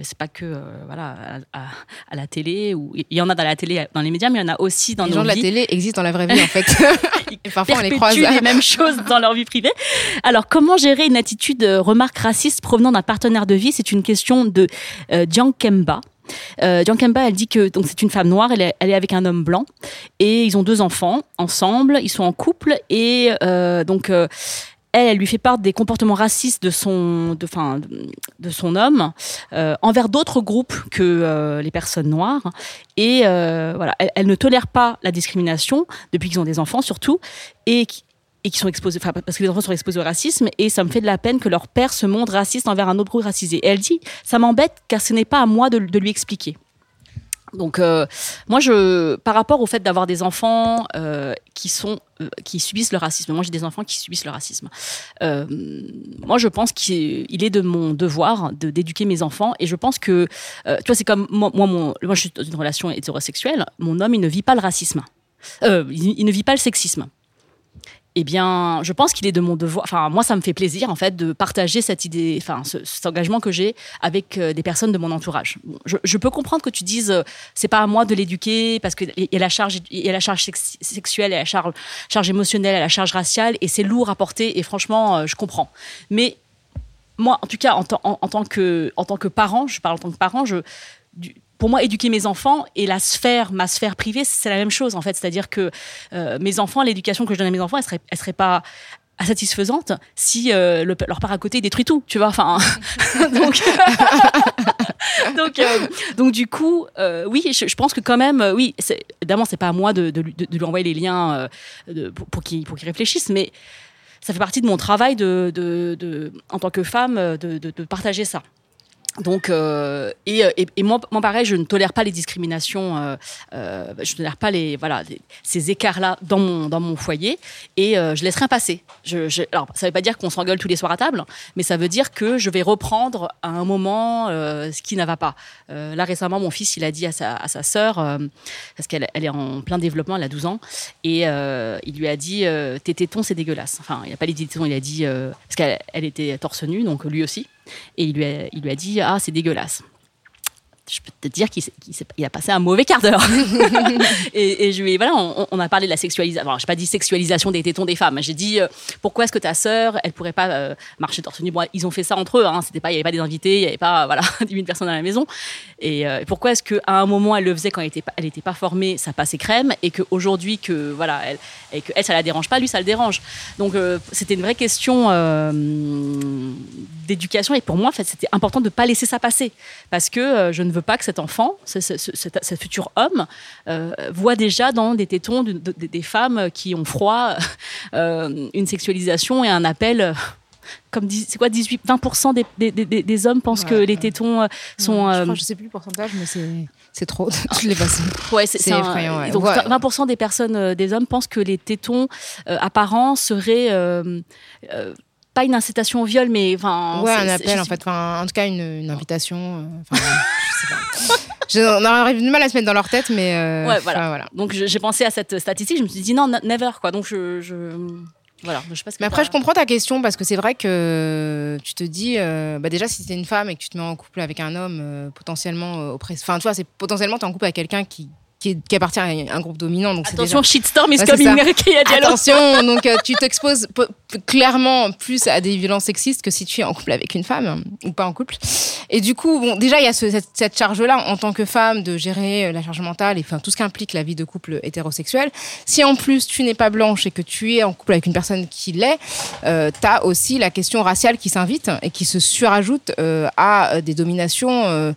à la télé, ou il y en a dans la télé, dans les médias, mais il y en a aussi dans nos vies. Les gens de la télé existent dans la vraie vie en fait. Et parfois on les croise. Ils perpétuent les mêmes choses dans leur vie privée. Alors comment gérer une attitude remarque raciste provenant d'un partenaire de vie? C'est une question de Djankemba. Djankemba, elle dit que donc c'est une femme noire, elle est avec un homme blanc et ils ont 2 enfants ensemble, ils sont en couple et elle lui fait part des comportements racistes de son homme envers d'autres groupes que les personnes noires et elle ne tolère pas la discrimination depuis qu'ils ont des enfants surtout et qui sont exposés, parce que les enfants sont exposés au racisme, et ça me fait de la peine que leur père se montre raciste envers un autre groupe racisé. Et elle dit, ça m'embête car ce n'est pas à moi de lui expliquer. Donc, moi, par rapport au fait d'avoir des enfants qui subissent le racisme, moi j'ai des enfants qui subissent le racisme. Moi, je pense qu'il est de mon devoir d'éduquer mes enfants, et je pense que, tu vois, c'est comme moi, je suis dans une relation hétérosexuelle, mon homme, il ne vit pas le racisme, il ne vit pas le sexisme. Eh bien, je pense qu'il est de mon devoir. Enfin, moi, ça me fait plaisir, en fait, de partager cette idée, cet engagement que j'ai avec des personnes de mon entourage. Bon, je peux comprendre que tu dises, c'est pas à moi de l'éduquer parce qu'il y a la charge sexuelle, il y a la charge émotionnelle, il y a la charge raciale, et c'est lourd à porter. Et franchement, je comprends. Mais moi, en tout cas, en tant que parent, je parle en tant que parent, pour moi, éduquer mes enfants et ma sphère privée, c'est la même chose, en fait. C'est-à-dire que mes enfants, l'éducation que je donne à mes enfants, elle serait pas satisfaisante si leur père à côté détruit tout, tu vois. Donc du coup, oui, je pense que quand même, oui, évidemment, c'est pas à moi de lui envoyer les liens pour qu'il réfléchisse, mais ça fait partie de mon travail en tant que femme de partager ça. Donc et moi pareil, je ne tolère pas les discriminations, je ne tolère pas ces écarts-là dans mon foyer, et je laisse rien passer. Alors ça veut pas dire qu'on s'engueule tous les soirs à table, mais ça veut dire que je vais reprendre à un moment ce qui ne va pas. Là récemment, mon fils, il a dit à sa sœur, parce qu'elle est en plein développement, elle a 12 ans, et il lui a dit tes tétons c'est dégueulasse. Enfin, il n'a pas dit tétons, il a dit parce qu'elle était torse nu, donc lui aussi. Et il lui a dit ah, c'est dégueulasse. Je peux te dire qu'il a passé un mauvais quart d'heure. et je lui on a parlé de la sexualisation. Alors, je n'ai pas dit sexualisation des tétons des femmes. J'ai dit pourquoi est-ce que ta sœur, elle pourrait pas marcher torse nu. Bon, ils ont fait ça entre eux. Hein. Il n'y avait pas des invités, il n'y avait pas 10 000 personnes dans la maison. Et pourquoi est-ce qu'à un moment elle le faisait quand elle était pas formée, ça passait crème, et qu'aujourd'hui elle ça la dérange pas, lui ça le dérange. Donc c'était une vraie question d'éducation, et pour moi en fait c'était important de ne pas laisser ça passer, parce que je ne veux pas que cet enfant, ce futur homme, voit déjà dans des tétons des femmes qui ont froid une sexualisation et un appel. Comme c'est quoi, 20% des hommes pensent que les tétons sont. Je sais plus le pourcentage, mais c'est trop. Je l'ai passé. Ouais, c'est effrayant. Ouais. Donc 20% des personnes, des hommes pensent que les tétons apparents seraient pas une incitation au viol, mais enfin. Ouais, un appel en fait. Enfin, en tout cas, une invitation. Je sais pas. On aurait du mal à se mettre dans leur tête, mais. Ouais, voilà. Donc j'ai pensé à cette statistique. Je me suis dit non, never quoi. Donc voilà. Je sais pas ce que mais après, je comprends ta question parce que c'est vrai que tu te dis, déjà, si t'es une femme et que tu te mets en couple avec un homme potentiellement oppressé. Enfin, tu vois, c'est potentiellement t'es en couple avec quelqu'un qui appartient à un groupe dominant. Donc attention, shitstorm is coming. Attention, donc tu t'exposes clairement plus à des violences sexistes que si tu es en couple avec une femme ou pas en couple. Et du coup, bon, déjà, il y a cette charge-là en tant que femme de gérer la charge mentale et enfin, tout ce qu'implique la vie de couple hétérosexuel. Si en plus tu n'es pas blanche et que tu es en couple avec une personne qui l'est, t'as aussi la question raciale qui s'invite et qui se surajoute à des dominations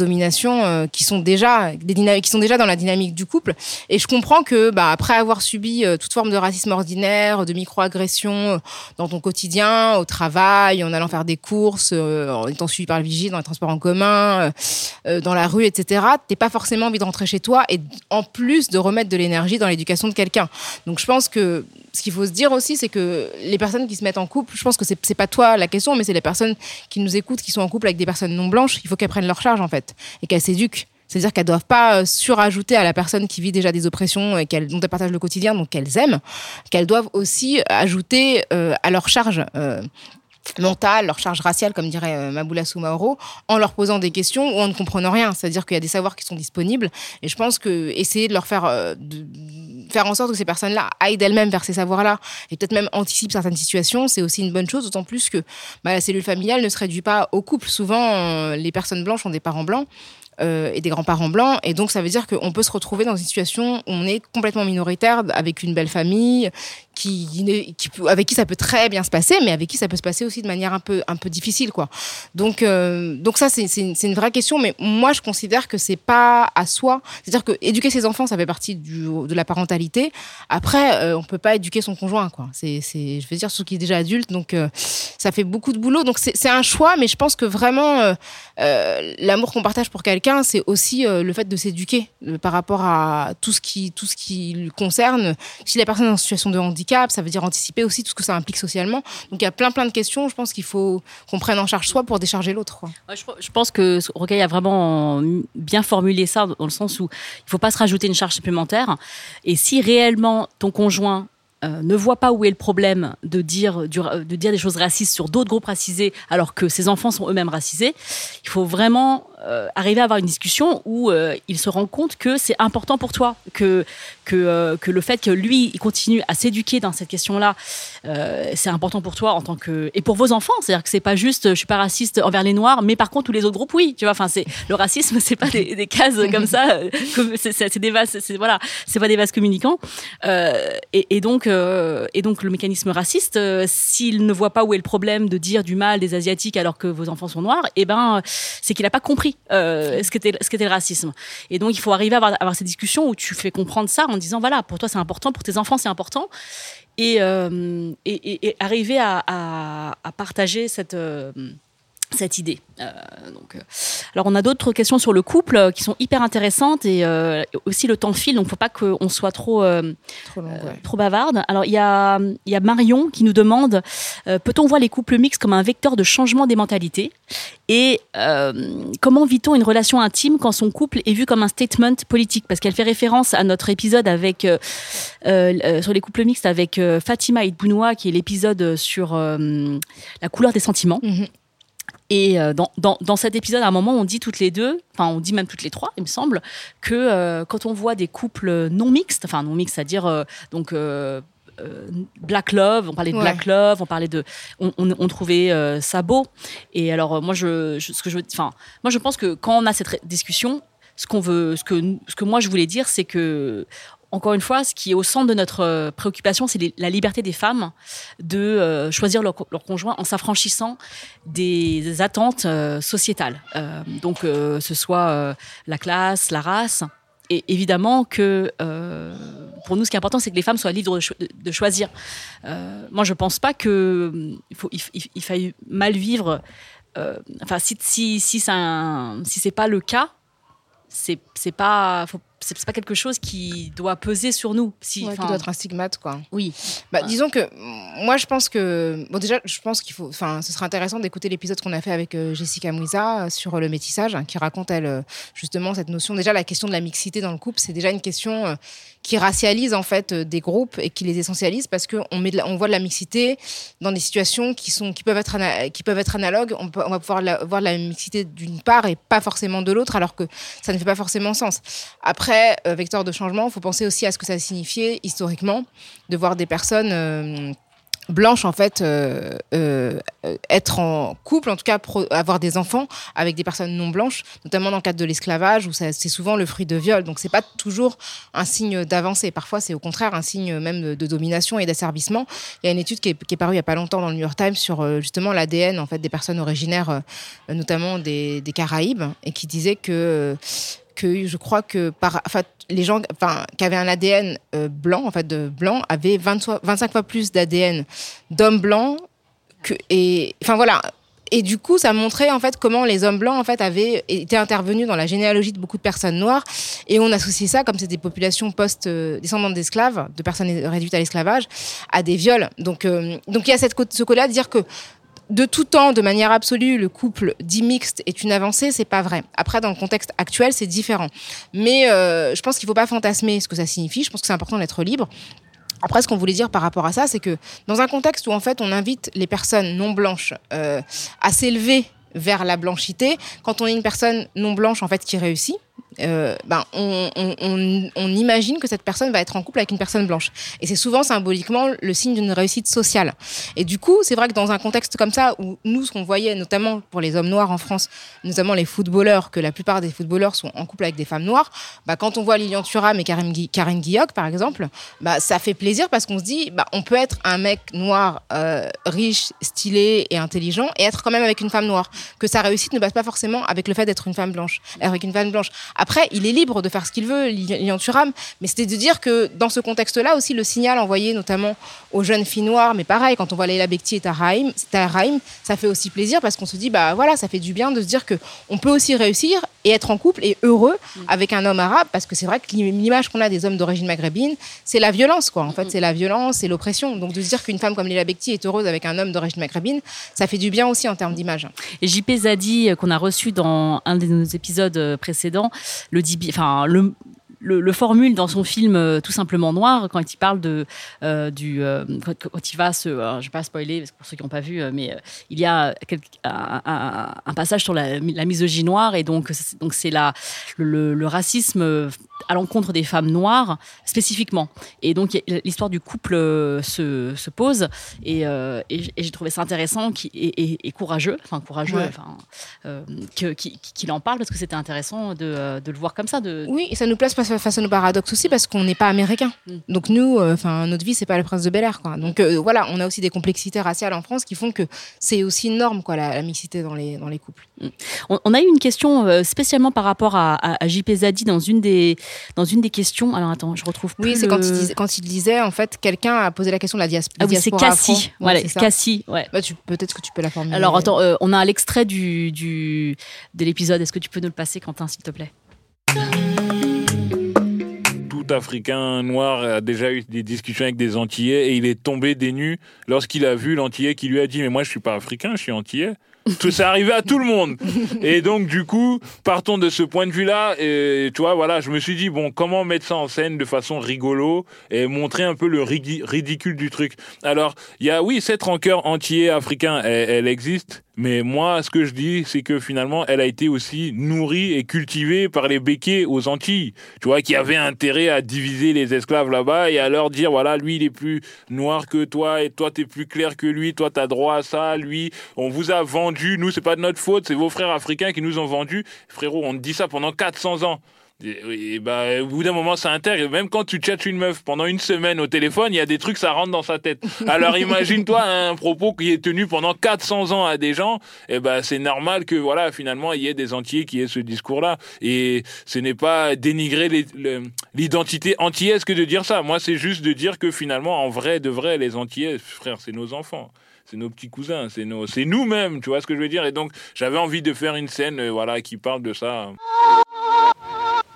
qui sont déjà dans la dynamique du couple. Et je comprends que après avoir subi toute forme de racisme ordinaire, de micro-agressions dans ton quotidien, au travail, en allant faire des courses, en étant suivi par le vigile, dans les transports en commun, dans la rue, etc., t'es pas forcément envie de rentrer chez toi et en plus de remettre de l'énergie dans l'éducation de quelqu'un. Donc je pense que ce qu'il faut se dire aussi, c'est que les personnes qui se mettent en couple, je pense que c'est pas toi la question, mais c'est les personnes qui nous écoutent, qui sont en couple avec des personnes non blanches, il faut qu'elles prennent leur charge en fait et qu'elles s'éduquent. C'est-à-dire qu'elles ne doivent pas surajouter à la personne qui vit déjà des oppressions et dont elles partagent le quotidien, donc qu'elles aiment, qu'elles doivent aussi ajouter à leur charge mentale, leur charge raciale, comme dirait Maboula Soumaoro, en leur posant des questions ou en ne comprenant rien. C'est-à-dire qu'il y a des savoirs qui sont disponibles et je pense que essayer de leur faire en sorte que ces personnes-là aillent d'elles-mêmes vers ces savoirs-là et peut-être même anticipent certaines situations, c'est aussi une bonne chose, d'autant plus que la cellule familiale ne se réduit pas au couple. Souvent, les personnes blanches ont des parents blancs et des grands-parents blancs, et donc ça veut dire qu'on peut se retrouver dans une situation où on est complètement minoritaire avec une belle famille avec qui ça peut très bien se passer, mais avec qui ça peut se passer aussi de manière un peu difficile, quoi. Donc ça c'est une vraie question, mais moi je considère que c'est pas à soi. C'est-à-dire que éduquer ses enfants, ça fait partie de la parentalité. Après, on peut pas éduquer son conjoint, quoi. Je veux dire, surtout qu'il est déjà adulte, donc ça fait beaucoup de boulot. Donc c'est un choix, mais je pense que vraiment l'amour qu'on partage pour quelqu'un, c'est aussi le fait de s'éduquer par rapport à tout ce qui le concerne. Si la personne est en situation de handicap, ça veut dire anticiper aussi tout ce que ça implique socialement. Donc il y a plein de questions, je pense qu'il faut qu'on prenne en charge soi pour décharger l'autre, quoi. Ouais, je pense que Rocaille a vraiment bien formulé ça dans le sens où il ne faut pas se rajouter une charge supplémentaire. Et si réellement ton conjoint ne voit pas où est le problème de dire des choses racistes sur d'autres groupes racisés alors que ses enfants sont eux-mêmes racisés, il faut vraiment arriver à avoir une discussion où il se rend compte que c'est important pour toi, que le fait que lui il continue à s'éduquer dans cette question-là, c'est important pour toi en tant que, et pour vos enfants. C'est-à-dire que c'est pas juste je suis pas raciste envers les noirs, mais par contre tous les autres groupes oui, tu vois. Enfin, c'est le racisme, c'est pas des cases comme ça, c'est des vases, c'est pas des vases communicants. Et donc le mécanisme raciste, s'il ne voit pas où est le problème de dire du mal des Asiatiques alors que vos enfants sont noirs, c'est qu'il n'a pas compris ce qu'était le racisme. Et donc il faut arriver à avoir ces discussions où tu fais comprendre ça en disant voilà, pour toi c'est important, pour tes enfants c'est important, et arriver à partager cette idée. Alors on a d'autres questions sur le couple qui sont hyper intéressantes, et aussi le temps file, donc il ne faut pas qu'on soit trop bavarde. Alors il y a Marion qui nous demande peut-on voir les couples mixtes comme un vecteur de changement des mentalités, et comment vit-on une relation intime quand son couple est vu comme un statement politique, parce qu'elle fait référence à notre épisode avec sur les couples mixtes avec Fatima Idbounoua, qui est l'épisode sur la couleur des sentiments. Mm-hmm. Et dans cet épisode, à un moment, on dit toutes les deux, enfin on dit même toutes les trois, il me semble, que quand on voit des couples non mixtes, c'est-à-dire Black Love, on parlait de Black Love, on trouvait ça beau. Et alors moi je pense que quand on a cette discussion, ce que moi je voulais dire, c'est que encore une fois, ce qui est au centre de notre préoccupation, c'est la liberté des femmes de choisir leur conjoint en s'affranchissant des attentes sociétales. Donc, ce soit la classe, la race. Et évidemment que pour nous, ce qui est important, c'est que les femmes soient libres de choisir. Moi, je ne pense pas qu'il faille mal vivre. Si c'est pas le cas, c'est pas... c'est pas quelque chose qui doit peser sur nous. Qui doit être un stigmate, quoi. Oui. Disons que moi, je pense qu'il faut. Enfin, ce serait intéressant d'écouter l'épisode qu'on a fait avec Jessica Mouisa sur le métissage, qui raconte, elle, justement, cette notion. Déjà, la question de la mixité dans le couple, c'est déjà une question qui racialise, en fait, des groupes et qui les essentialise parce qu'on voit de la mixité dans des situations qui peuvent être analogues. On va pouvoir voir de la mixité d'une part et pas forcément de l'autre, alors que ça ne fait pas forcément sens. Après, vecteur de changement, il faut penser aussi à ce que ça signifiait historiquement de voir des personnes blanches, en fait, être en couple, en tout cas avoir des enfants avec des personnes non blanches, notamment dans le cadre de l'esclavage, où c'est souvent le fruit de viol. Donc, c'est pas toujours un signe d'avancée. Parfois, c'est au contraire un signe même de domination et d'asservissement. Il y a une étude qui est parue il y a pas longtemps dans le New York Times sur justement l'ADN, en fait, des personnes originaires, notamment des Caraïbes, et qui disait que je crois que les gens qui avaient un ADN blanc, en fait, de blanc, avaient 25 fois plus d'ADN d'hommes blancs et du coup, ça montrait, en fait, comment les hommes blancs, en fait, avaient été intervenus dans la généalogie de beaucoup de personnes noires, et on associait ça, comme c'est des populations descendantes d'esclaves, de personnes réduites à l'esclavage, à des viols. Donc il y a ce côté-là de dire que de tout temps, de manière absolue, le couple dit mixte est une avancée, c'est pas vrai. Après, dans le contexte actuel, c'est différent. Mais je pense qu'il faut pas fantasmer ce que ça signifie. Je pense que c'est important d'être libre. Après, ce qu'on voulait dire par rapport à ça, c'est que dans un contexte où, en fait, on invite les personnes non blanches à s'élever vers la blanchité, quand on est une personne non blanche, en fait, qui réussit, on imagine que cette personne va être en couple avec une personne blanche. Et c'est souvent symboliquement le signe d'une réussite sociale. Et du coup, c'est vrai que dans un contexte comme ça, où nous, ce qu'on voyait, notamment pour les hommes noirs en France, notamment les footballeurs, que la plupart des footballeurs sont en couple avec des femmes noires, quand on voit Lilian Thuram et Karen Guilloc, par exemple, ça fait plaisir parce qu'on se dit, on peut être un mec noir, riche, stylé et intelligent, et être quand même avec une femme noire. Que sa réussite ne passe pas forcément avec le fait d'être une femme blanche, avec une femme blanche. Après, il est libre de faire ce qu'il veut, Lilian Thuram, mais c'était de dire que dans ce contexte-là aussi, le signal envoyé notamment aux jeunes filles noires, mais pareil, quand on voit Leila Bekti et Tahar Rahim, ça fait aussi plaisir parce qu'on se dit, ça fait du bien de se dire qu'on peut aussi réussir et être en couple et heureux avec un homme arabe, parce que c'est vrai que l'image qu'on a des hommes d'origine maghrébine, c'est la violence, quoi. En fait, c'est la violence, c'est l'oppression. Donc de se dire qu'une femme comme Leila Bekti est heureuse avec un homme d'origine maghrébine, ça fait du bien aussi en termes d'image. Et JP Zadi, qu'on a reçu dans un de nos épisodes précédents, le formule dans son film Tout simplement noir, quand il parle quand il va je ne vais pas spoiler parce que pour ceux qui n'ont pas vu, mais il y a un passage sur la misogynie noire, et donc c'est le racisme à l'encontre des femmes noires spécifiquement, et donc l'histoire du couple se pose, et j'ai trouvé ça intéressant et courageux qu'il en parle, parce que c'était intéressant de le voir comme ça. Oui, et ça nous place face à nos paradoxes aussi, parce qu'on n'est pas américains. Donc nous, notre vie, c'est pas le prince de Bel-Air, quoi. Donc voilà, on a aussi des complexités raciales en France qui font que c'est aussi une norme, quoi, la mixité dans les couples. On a eu une question spécialement par rapport à JP Zadi dans une des questions. Alors attends, je retrouve plus. Oui, c'est quand il disait, en fait, quelqu'un a posé la question de la diaspora. Ah oui, c'est Cassie. Voilà, Cassie, ouais. Peut-être que tu peux la formuler. Alors attends, on a l'extrait de l'épisode. Est-ce que tu peux nous le passer, Quentin, s'il te plaît? Tout Africain noir a déjà eu des discussions avec des Antillais, et il est tombé des nues lorsqu'il a vu l'Antillais qui lui a dit « Mais moi, je suis pas africain, je suis Antillais ». Tout ça arrivait à tout le monde. Et donc, du coup, partons de ce point de vue-là. Et, tu vois, voilà, je me suis dit, bon, comment mettre ça en scène de façon rigolo et montrer un peu le ridicule du truc. Alors, cette rancœur antillais africain, elle existe. Mais moi, ce que je dis, c'est que finalement, elle a été aussi nourrie et cultivée par les béquets aux Antilles. Tu vois, qui avaient intérêt à diviser les esclaves là-bas et à leur dire, voilà, lui, il est plus noir que toi, et toi, t'es plus clair que lui, toi, t'as droit à ça, lui, on vous a vendu, nous, c'est pas de notre faute, c'est vos frères africains qui nous ont vendus. Frérot, on te dit ça pendant 400 ans. Et au bout d'un moment, ça intègre. Même quand tu tchattes une meuf pendant une semaine au téléphone, il y a des trucs, ça rentre dans sa tête. Alors imagine-toi un propos qui est tenu pendant 400 ans à des gens. C'est normal que voilà, finalement, il y ait des Antillais qui aient ce discours-là. Et ce n'est pas dénigrer l'identité antillaise que de dire ça. Moi, c'est juste de dire que finalement, en vrai de vrai, les Antillais, frère, c'est nos enfants. C'est nos petits cousins, c'est nous-mêmes, tu vois ce que je veux dire. Et donc, j'avais envie de faire une scène qui parle de ça.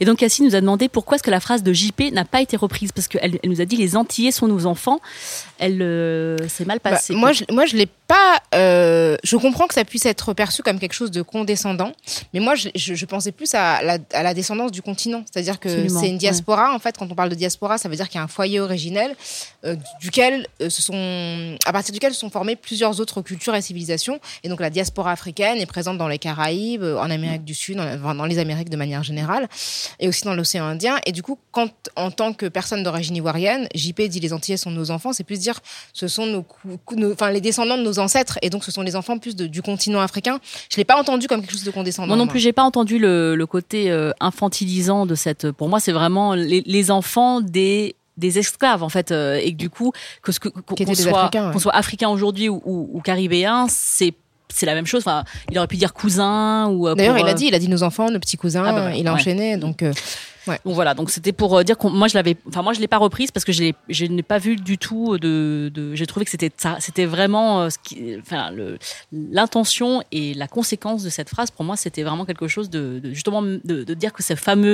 Et donc Cassie nous a demandé pourquoi est-ce que la phrase de JP n'a pas été reprise, parce qu'elle nous a dit les Antillais sont nos enfants. Elle s'est mal passée. Moi, je l'ai pas. Je comprends que ça puisse être perçu comme quelque chose de condescendant, mais moi, je pensais plus à la descendance du continent. C'est-à-dire que c'est une diaspora. En fait, quand on parle de diaspora, ça veut dire qu'il y a un foyer originel à partir duquel se sont formées plusieurs autres cultures et civilisations. Et donc, la diaspora africaine est présente dans les Caraïbes, en Amérique du Sud, dans les Amériques de manière générale, et aussi dans l'océan Indien. Et du coup, quand, en tant que personne d'origine ivoirienne, JP dit les Antillais sont nos enfants, c'est plus dire ce sont les descendants de nos ancêtres, et donc ce sont les enfants plus du continent africain. Je l'ai pas entendu comme quelque chose de condescendant. Moi non plus, j'ai pas entendu le côté infantilisant de cette. Pour moi, c'est vraiment les enfants des esclaves en fait, et que du coup qu'on soit africain aujourd'hui ou caribéen, c'est la même chose. Enfin, il aurait pu dire cousin ou. D'ailleurs, il a dit nos enfants, nos petits cousins. Il a enchaîné, donc. Ouais. Donc voilà, donc c'était pour dire moi je l'ai pas reprise parce que je n'ai pas vu du tout j'ai trouvé que c'était vraiment l'intention et la conséquence de cette phrase. Pour moi, c'était vraiment quelque chose justement de dire que cette fameuse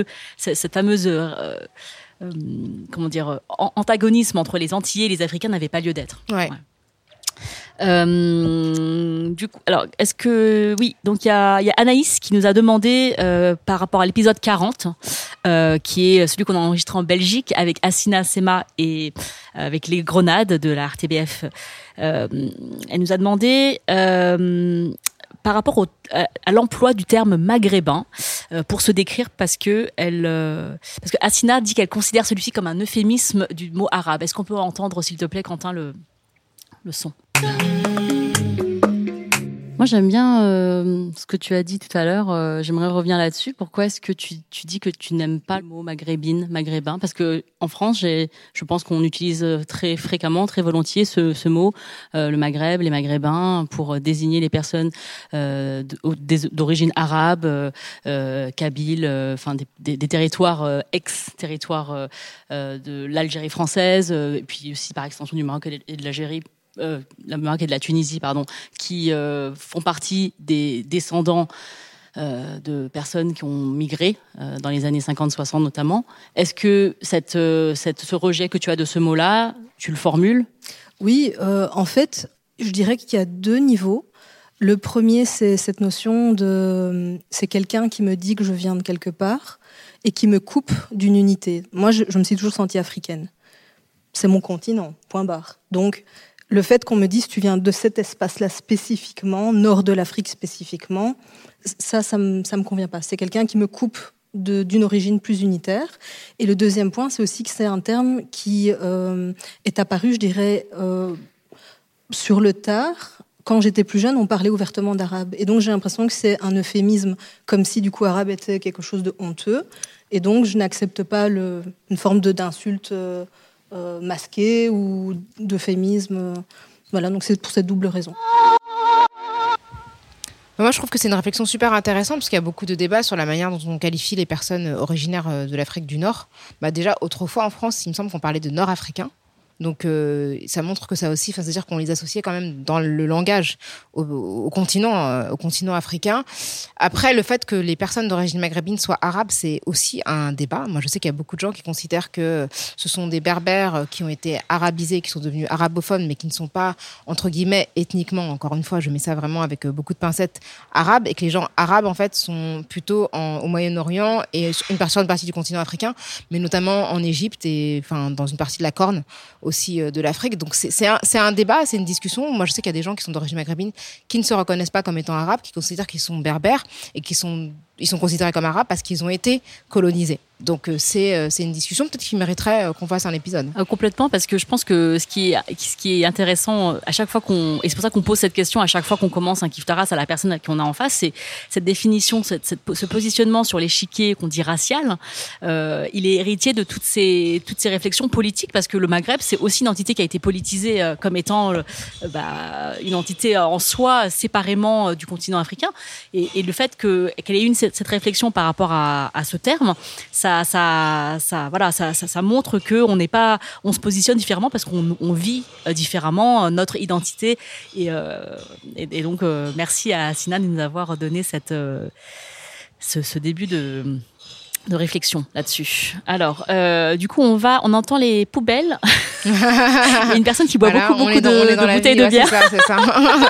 antagonisme entre les Antillais et les Africains n'avait pas lieu d'être. Ouais. Du coup, alors, est-ce que oui, donc il y a Anaïs qui nous a demandé par rapport à l'épisode 40, qui est celui qu'on a enregistré en Belgique avec Assina Sema et avec les Grenades de la RTBF. Elle nous a demandé par rapport à l'emploi du terme maghrébin pour se décrire, parce que Assina dit qu'elle considère celui-ci comme un euphémisme du mot arabe. Est-ce qu'on peut entendre, s'il te plaît, Quentin, le son? Moi, j'aime bien ce que tu as dit tout à l'heure. J'aimerais revenir là-dessus. Pourquoi est-ce que tu dis que tu n'aimes pas le mot maghrébin? Parce que en France, je pense qu'on utilise très fréquemment, très volontiers ce mot, le Maghreb, les Maghrébins, pour désigner les personnes d'origine arabe, kabyle, enfin des territoires ex-territoires de l'Algérie française, et puis aussi par extension du Maroc et de l'Algérie. La Maroc et de la Tunisie, qui font partie des descendants de personnes qui ont migré dans les années 50-60 notamment. Est-ce que ce rejet que tu as de ce mot-là, tu le formules? Oui, en fait, je dirais qu'il y a deux niveaux. Le premier, c'est cette notion c'est quelqu'un qui me dit que je viens de quelque part et qui me coupe d'une unité. Moi, je me suis toujours sentie africaine. C'est mon continent, point barre. Donc, le fait qu'on me dise tu viens de cet espace-là spécifiquement, nord de l'Afrique spécifiquement, ça me convient pas. C'est quelqu'un qui me coupe d'une origine plus unitaire. Et le deuxième point, c'est aussi que c'est un terme qui est apparu, je dirais, sur le tard. Quand j'étais plus jeune, on parlait ouvertement d'arabe. Et donc j'ai l'impression que c'est un euphémisme, comme si du coup arabe était quelque chose de honteux. Et donc je n'accepte pas une forme d'insulte masqué ou d'euphémisme. Voilà, donc c'est pour cette double raison. Moi, je trouve que c'est une réflexion super intéressante parce qu'il y a beaucoup de débats sur la manière dont on qualifie les personnes originaires de l'Afrique du Nord. Déjà, autrefois en France, il me semble qu'on parlait de Nord-Africains. Donc, ça montre que ça aussi, c'est-à-dire qu'on les associait quand même dans le langage au continent africain. Après, le fait que les personnes d'origine maghrébine soient arabes, c'est aussi un débat. Moi, je sais qu'il y a beaucoup de gens qui considèrent que ce sont des berbères qui ont été arabisés, qui sont devenus arabophones, mais qui ne sont pas, entre guillemets, ethniquement, encore une fois, je mets ça vraiment avec beaucoup de pincettes, arabes, et que les gens arabes, en fait, sont plutôt au Moyen-Orient et une partie du continent africain, mais notamment en Égypte et dans une partie de la Corne aussi de l'Afrique. Donc c'est un débat, c'est une discussion. Moi, je sais qu'il y a des gens qui sont d'origine maghrébine qui ne se reconnaissent pas comme étant arabes, qui considèrent qu'ils sont berbères et ils sont considérés comme arabes parce qu'ils ont été colonisés. Donc c'est une discussion peut-être qui mériterait qu'on fasse un épisode. Complètement, parce que je pense que ce qui est intéressant à chaque fois et c'est pour ça qu'on pose cette question à chaque fois qu'on commence un Kiftaras à la personne qu'on a en face, c'est cette définition, ce positionnement sur l'échiquier qu'on dit racial. Il est héritier de toutes ces réflexions politiques, parce que le Maghreb, c'est aussi une entité qui a été politisée comme étant une entité en soi, séparément du continent africain. Et le fait qu'elle ait eu cette réflexion par rapport à ce terme, ça montre que on se positionne différemment parce qu'on vit différemment notre identité. Et donc, merci à Sina de nous avoir donné ce début de de réflexion là-dessus. Alors, du coup, on entend les poubelles. Il y a une personne qui boit beaucoup de bouteilles de bière. C'est ça.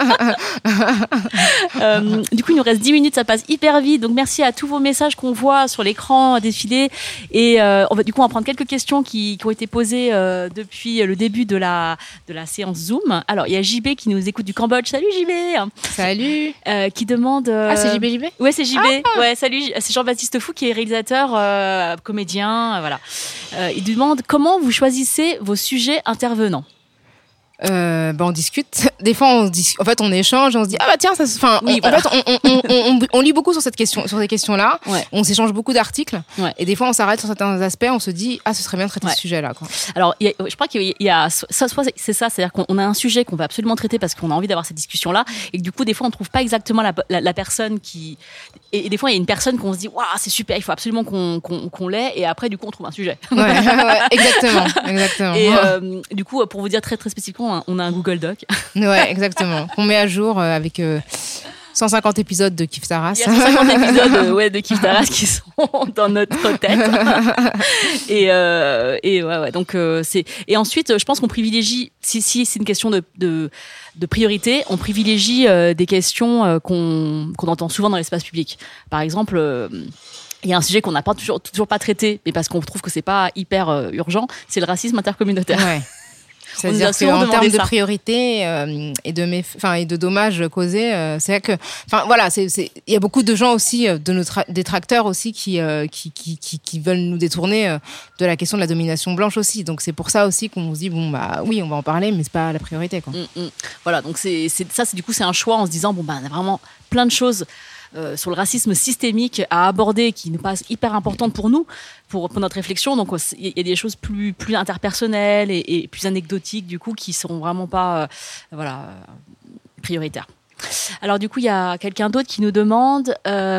Du coup, il nous reste 10 minutes, ça passe hyper vite. Donc, merci à tous vos messages qu'on voit sur l'écran défiler. Et on va prendre quelques questions qui ont été posées depuis le début de la séance Zoom. Alors, il y a JB qui nous écoute du Cambodge. Salut JB. Salut. Qui demande... c'est JB. Ouais, c'est JB. Ouais, salut. C'est Jean-Baptiste Fou qui est réalisateur, comédien, voilà. Il demande comment vous choisissez vos sujets intervenants. On discute. Des fois, on échange, on se dit tiens, ça. Enfin, voilà. On lit beaucoup sur ces questions-là. Ouais. On s'échange beaucoup d'articles. Ouais. Et des fois, on s'arrête sur certains aspects. On se dit ce serait bien de traiter ce sujet-là. Quoi. Alors, je crois qu'il y a soit c'est ça, c'est-à-dire qu'on a un sujet qu'on va absolument traiter parce qu'on a envie d'avoir cette discussion-là, et que du coup, des fois, on trouve pas exactement la personne qui. Et des fois, il y a une personne qu'on se dit c'est super, il faut absolument qu'on l'ait. Et après, du coup, on trouve un sujet. Ouais, exactement. Et du coup, pour vous dire très très spécifiquement, on a un Google Doc. Ouais, exactement. Qu'on met à jour avec 150 épisodes de Kif Taras. Il y a 150 épisodes de Kif Taras qui sont dans notre tête. Et ouais. Donc c'est. Et ensuite, je pense qu'on privilégie. Si c'est une question de priorité, on privilégie des questions qu'on entend souvent dans l'espace public. Par exemple. Il y a un sujet qu'on n'a pas toujours pas traité, mais parce qu'on trouve que c'est pas hyper urgent, c'est le racisme intercommunautaire. Ouais. C'est-à-dire qu'en termes de priorité et de dommages causés, c'est vrai que, il y a beaucoup de gens aussi, de nos détracteurs aussi, qui veulent nous détourner de la question de la domination blanche aussi. Donc c'est pour ça aussi qu'on se dit oui, on va en parler, mais c'est pas la priorité, quoi. Voilà, donc c'est un choix en se disant on a vraiment plein de choses. Sur le racisme systémique à aborder qui nous paraissent hyper importantes pour nous, pour notre réflexion. Donc il y a des choses plus interpersonnelles et plus anecdotiques du coup qui seront vraiment pas prioritaires. Alors du coup il y a quelqu'un d'autre qui nous demande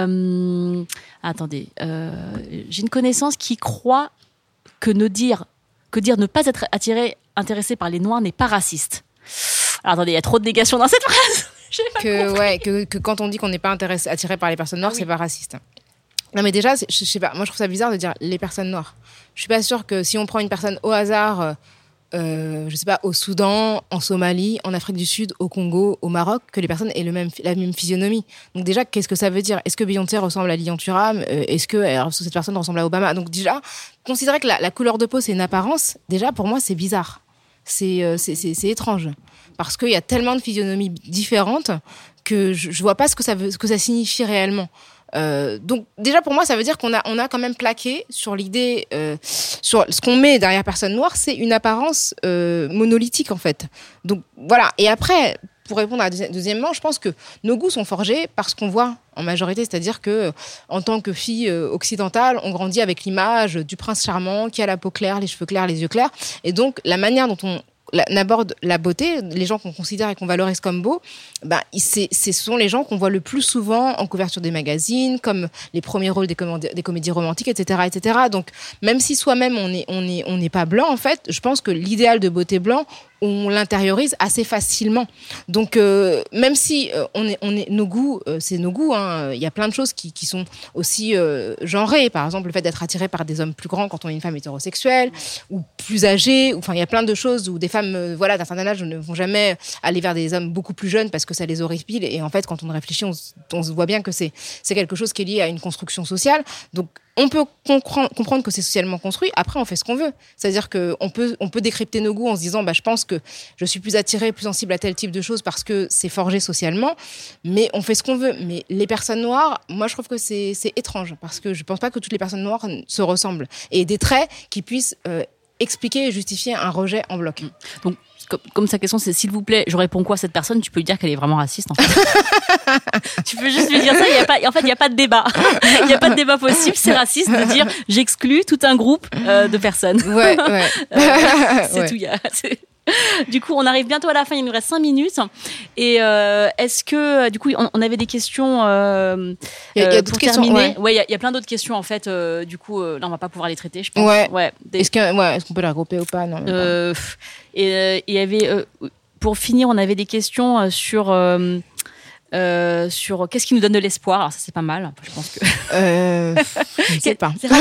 attendez, j'ai une connaissance qui croit que dire ne pas être intéressé par les Noirs n'est pas raciste. Alors attendez, il y a trop de négations dans cette phrase. Que quand on dit qu'on n'est pas attiré par les personnes noires, c'est pas raciste. Non, mais déjà, je sais pas, moi je trouve ça bizarre de dire les personnes noires. Je suis pas sûre que si on prend une personne au hasard, je sais pas, au Soudan, en Somalie, en Afrique du Sud, au Congo, au Maroc, que les personnes aient la même physionomie. Donc déjà, qu'est-ce que ça veut dire ? Est-ce que Beyoncé ressemble à Lilian Thuram ? Est-ce que cette personne ressemble à Obama ? Donc déjà, considérer que la couleur de peau c'est une apparence, déjà pour moi c'est bizarre. C'est étrange. Parce qu'il y a tellement de physionomies différentes que je vois pas ce que ça signifie réellement. Donc déjà pour moi ça veut dire qu'on a quand même plaqué sur l'idée sur ce qu'on met derrière personne noire, c'est une apparence monolithique en fait. Donc voilà. Et après pour répondre à deuxièmement, je pense que nos goûts sont forgés par ce qu'on voit en majorité, c'est-à-dire que en tant que fille occidentale, on grandit avec l'image du prince charmant qui a la peau claire, les cheveux clairs, les yeux clairs, et donc la manière dont on aborde la beauté, les gens qu'on considère et qu'on valorise comme beaux, ce sont les gens qu'on voit le plus souvent en couverture des magazines, comme les premiers rôles des comédies romantiques, etc., etc. Donc, même si soi-même on n'est pas blanc, en fait, je pense que l'idéal de beauté blanc, on l'intériorise assez facilement. Donc, même si nos goûts, c'est nos goûts, hein, il y a plein de choses qui sont aussi genrées. Par exemple, le fait d'être attiré par des hommes plus grands quand on est une femme hétérosexuelle, ou plus âgée. Enfin, il y a plein de choses où des femmes, d'un certain âge, ne vont jamais aller vers des hommes beaucoup plus jeunes parce que ça les horripile. Et en fait, quand on réfléchit, on se voit bien que c'est quelque chose qui est lié à une construction sociale. Donc, on peut comprendre que c'est socialement construit. Après, on fait ce qu'on veut. C'est-à-dire qu'on peut décrypter nos goûts en se disant je pense que je suis plus attirée, plus sensible à tel type de choses parce que c'est forgé socialement. Mais on fait ce qu'on veut. Mais les personnes noires, moi, je trouve que c'est étrange parce que je ne pense pas que toutes les personnes noires se ressemblent. Et des traits qui puissent expliquer et justifier un rejet en bloc. Donc, comme sa question c'est s'il vous plaît, je réponds quoi à cette personne, tu peux lui dire qu'elle est vraiment raciste en fait. Tu peux juste lui dire ça, il n'y a pas de débat. Il n'y a pas de débat possible, c'est raciste de dire j'exclus tout un groupe de personnes. Ouais. C'est tout. Du coup, on arrive bientôt à la fin, il nous reste 5 minutes. Et est-ce que, du coup, on avait des questions il y a d'autres questions, terminer. Ouais, il y a plein d'autres questions, en fait. Du coup, là, on va pas pouvoir les traiter, je pense. Ouais. Est-ce qu'on peut les regrouper ou pas ? Non. Et il y avait, pour finir, on avait des questions sur sur qu'est-ce qui nous donne de l'espoir. Alors ça c'est pas mal, je pense que. Je sais pas. C'est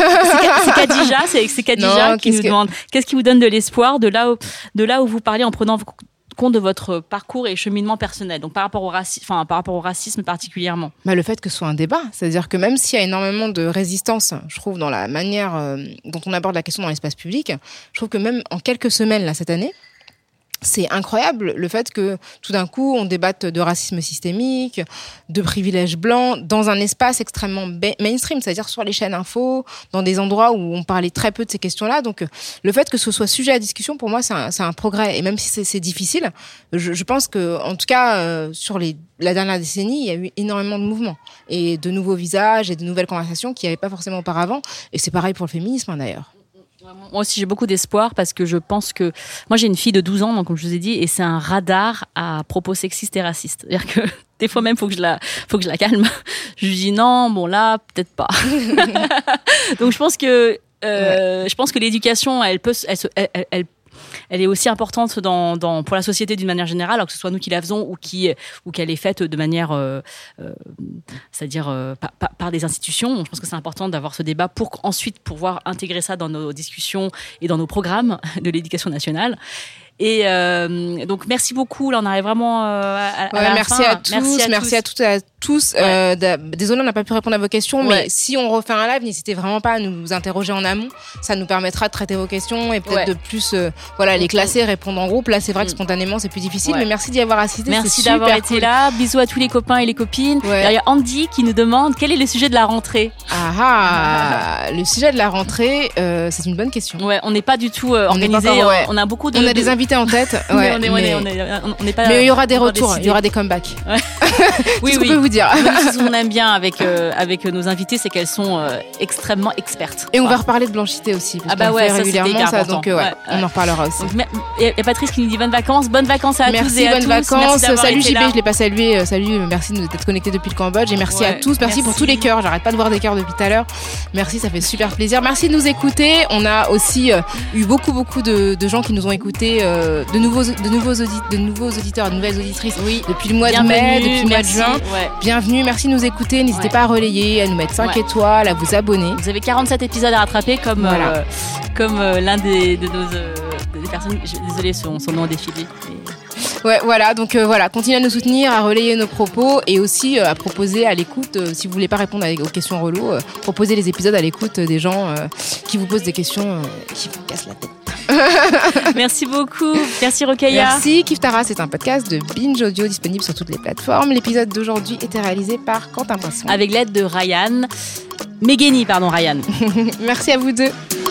Khadija qui nous demande qu'est-ce qui vous donne de l'espoir de là où vous parlez en prenant compte de votre parcours et cheminement personnel. Donc par rapport au racisme particulièrement. Le fait que ce soit un débat, c'est-à-dire que même s'il y a énormément de résistance, je trouve dans la manière dont on aborde la question dans l'espace public, je trouve que même en quelques semaines là cette année. C'est incroyable le fait que tout d'un coup on débatte de racisme systémique, de privilèges blancs dans un espace extrêmement mainstream, c'est-à-dire sur les chaînes info, dans des endroits où on parlait très peu de ces questions-là. Donc le fait que ce soit sujet à discussion, pour moi, c'est un progrès. Et même si c'est difficile, je pense que en tout cas sur la dernière décennie, il y a eu énormément de mouvements et de nouveaux visages et de nouvelles conversations qu'il n'y avait pas forcément auparavant. Et c'est pareil pour le féminisme d'ailleurs. Moi aussi, j'ai beaucoup d'espoir parce que je pense que... Moi, j'ai une fille de 12 ans, donc, comme je vous ai dit, et c'est un radar à propos sexistes et racistes. C'est-à-dire que des fois même, faut que je la calme. Je lui dis non, bon là, peut-être pas. Donc, je pense que l'éducation, elle est aussi importante pour la société d'une manière générale, alors que ce soit nous qui la faisons ou qu'elle est faite de manière, c'est-à-dire par des institutions. Je pense que c'est important d'avoir ce débat pour ensuite pouvoir intégrer ça dans nos discussions et dans nos programmes de l'éducation nationale. Et donc merci beaucoup. Là, on arrive vraiment à la merci fin. À tous, merci à toutes et à tous. Désolé, on n'a pas pu répondre à vos questions, mais si on refait un live, n'hésitez vraiment pas à nous interroger en amont. Ça nous permettra de traiter vos questions et peut-être de plus les classer, répondre en groupe. Là, c'est vrai que spontanément, c'est plus difficile, mais merci d'y avoir assisté. Merci d'avoir été là. Bisous à tous les copains et les copines. Il y a Andy qui nous demande quel est le sujet de la rentrée. Le sujet de la rentrée, c'est une bonne question. Ouais, on n'est pas du tout organisé. On a beaucoup de. On a des invités en tête. On n'est pas. Mais il y aura des retours, il y aura des comebacks. Oui, ce qu'on peut vous dire. Ce qu'on aime bien avec nos invités, c'est qu'elles sont extrêmement expertes. Et on va reparler de blanchité aussi. Parce qu'on fait régulièrement ça, donc on en reparlera aussi. Il y a Patrice qui nous dit bonnes vacances à tous et à tous. Merci, bonnes vacances. Salut JB, je l'ai pas salué. Salut, merci d'être connecté depuis le Cambodge et merci à tous. Merci pour tous les cœurs. J'arrête pas de voir des cœurs depuis tout à l'heure. Merci, ça fait super plaisir. Merci de nous écouter. On a aussi eu beaucoup de gens qui nous ont écoutés, de nouveaux auditeurs, de nouvelles auditrices depuis le mois de mai, depuis le mois de juin. Bienvenue, merci de nous écouter. N'hésitez pas à relayer, à nous mettre 5 étoiles, à vous abonner. Vous avez 47 épisodes à rattraper comme l'un de nos personnes. Désolée, son nom a défilé. Donc continuez à nous soutenir, à relayer nos propos et aussi à proposer à l'écoute, si vous voulez pas répondre aux questions relou, proposez les épisodes à l'écoute des gens qui vous posent des questions qui vous cassent la tête. Merci beaucoup. Merci Rokhaya. Merci. Kif Tara, c'est un podcast de Binge Audio disponible sur toutes les plateformes. L'épisode d'aujourd'hui était réalisé par Quentin Poisson. Avec l'aide de Ryan. Megheni, Ryan. Merci à vous deux.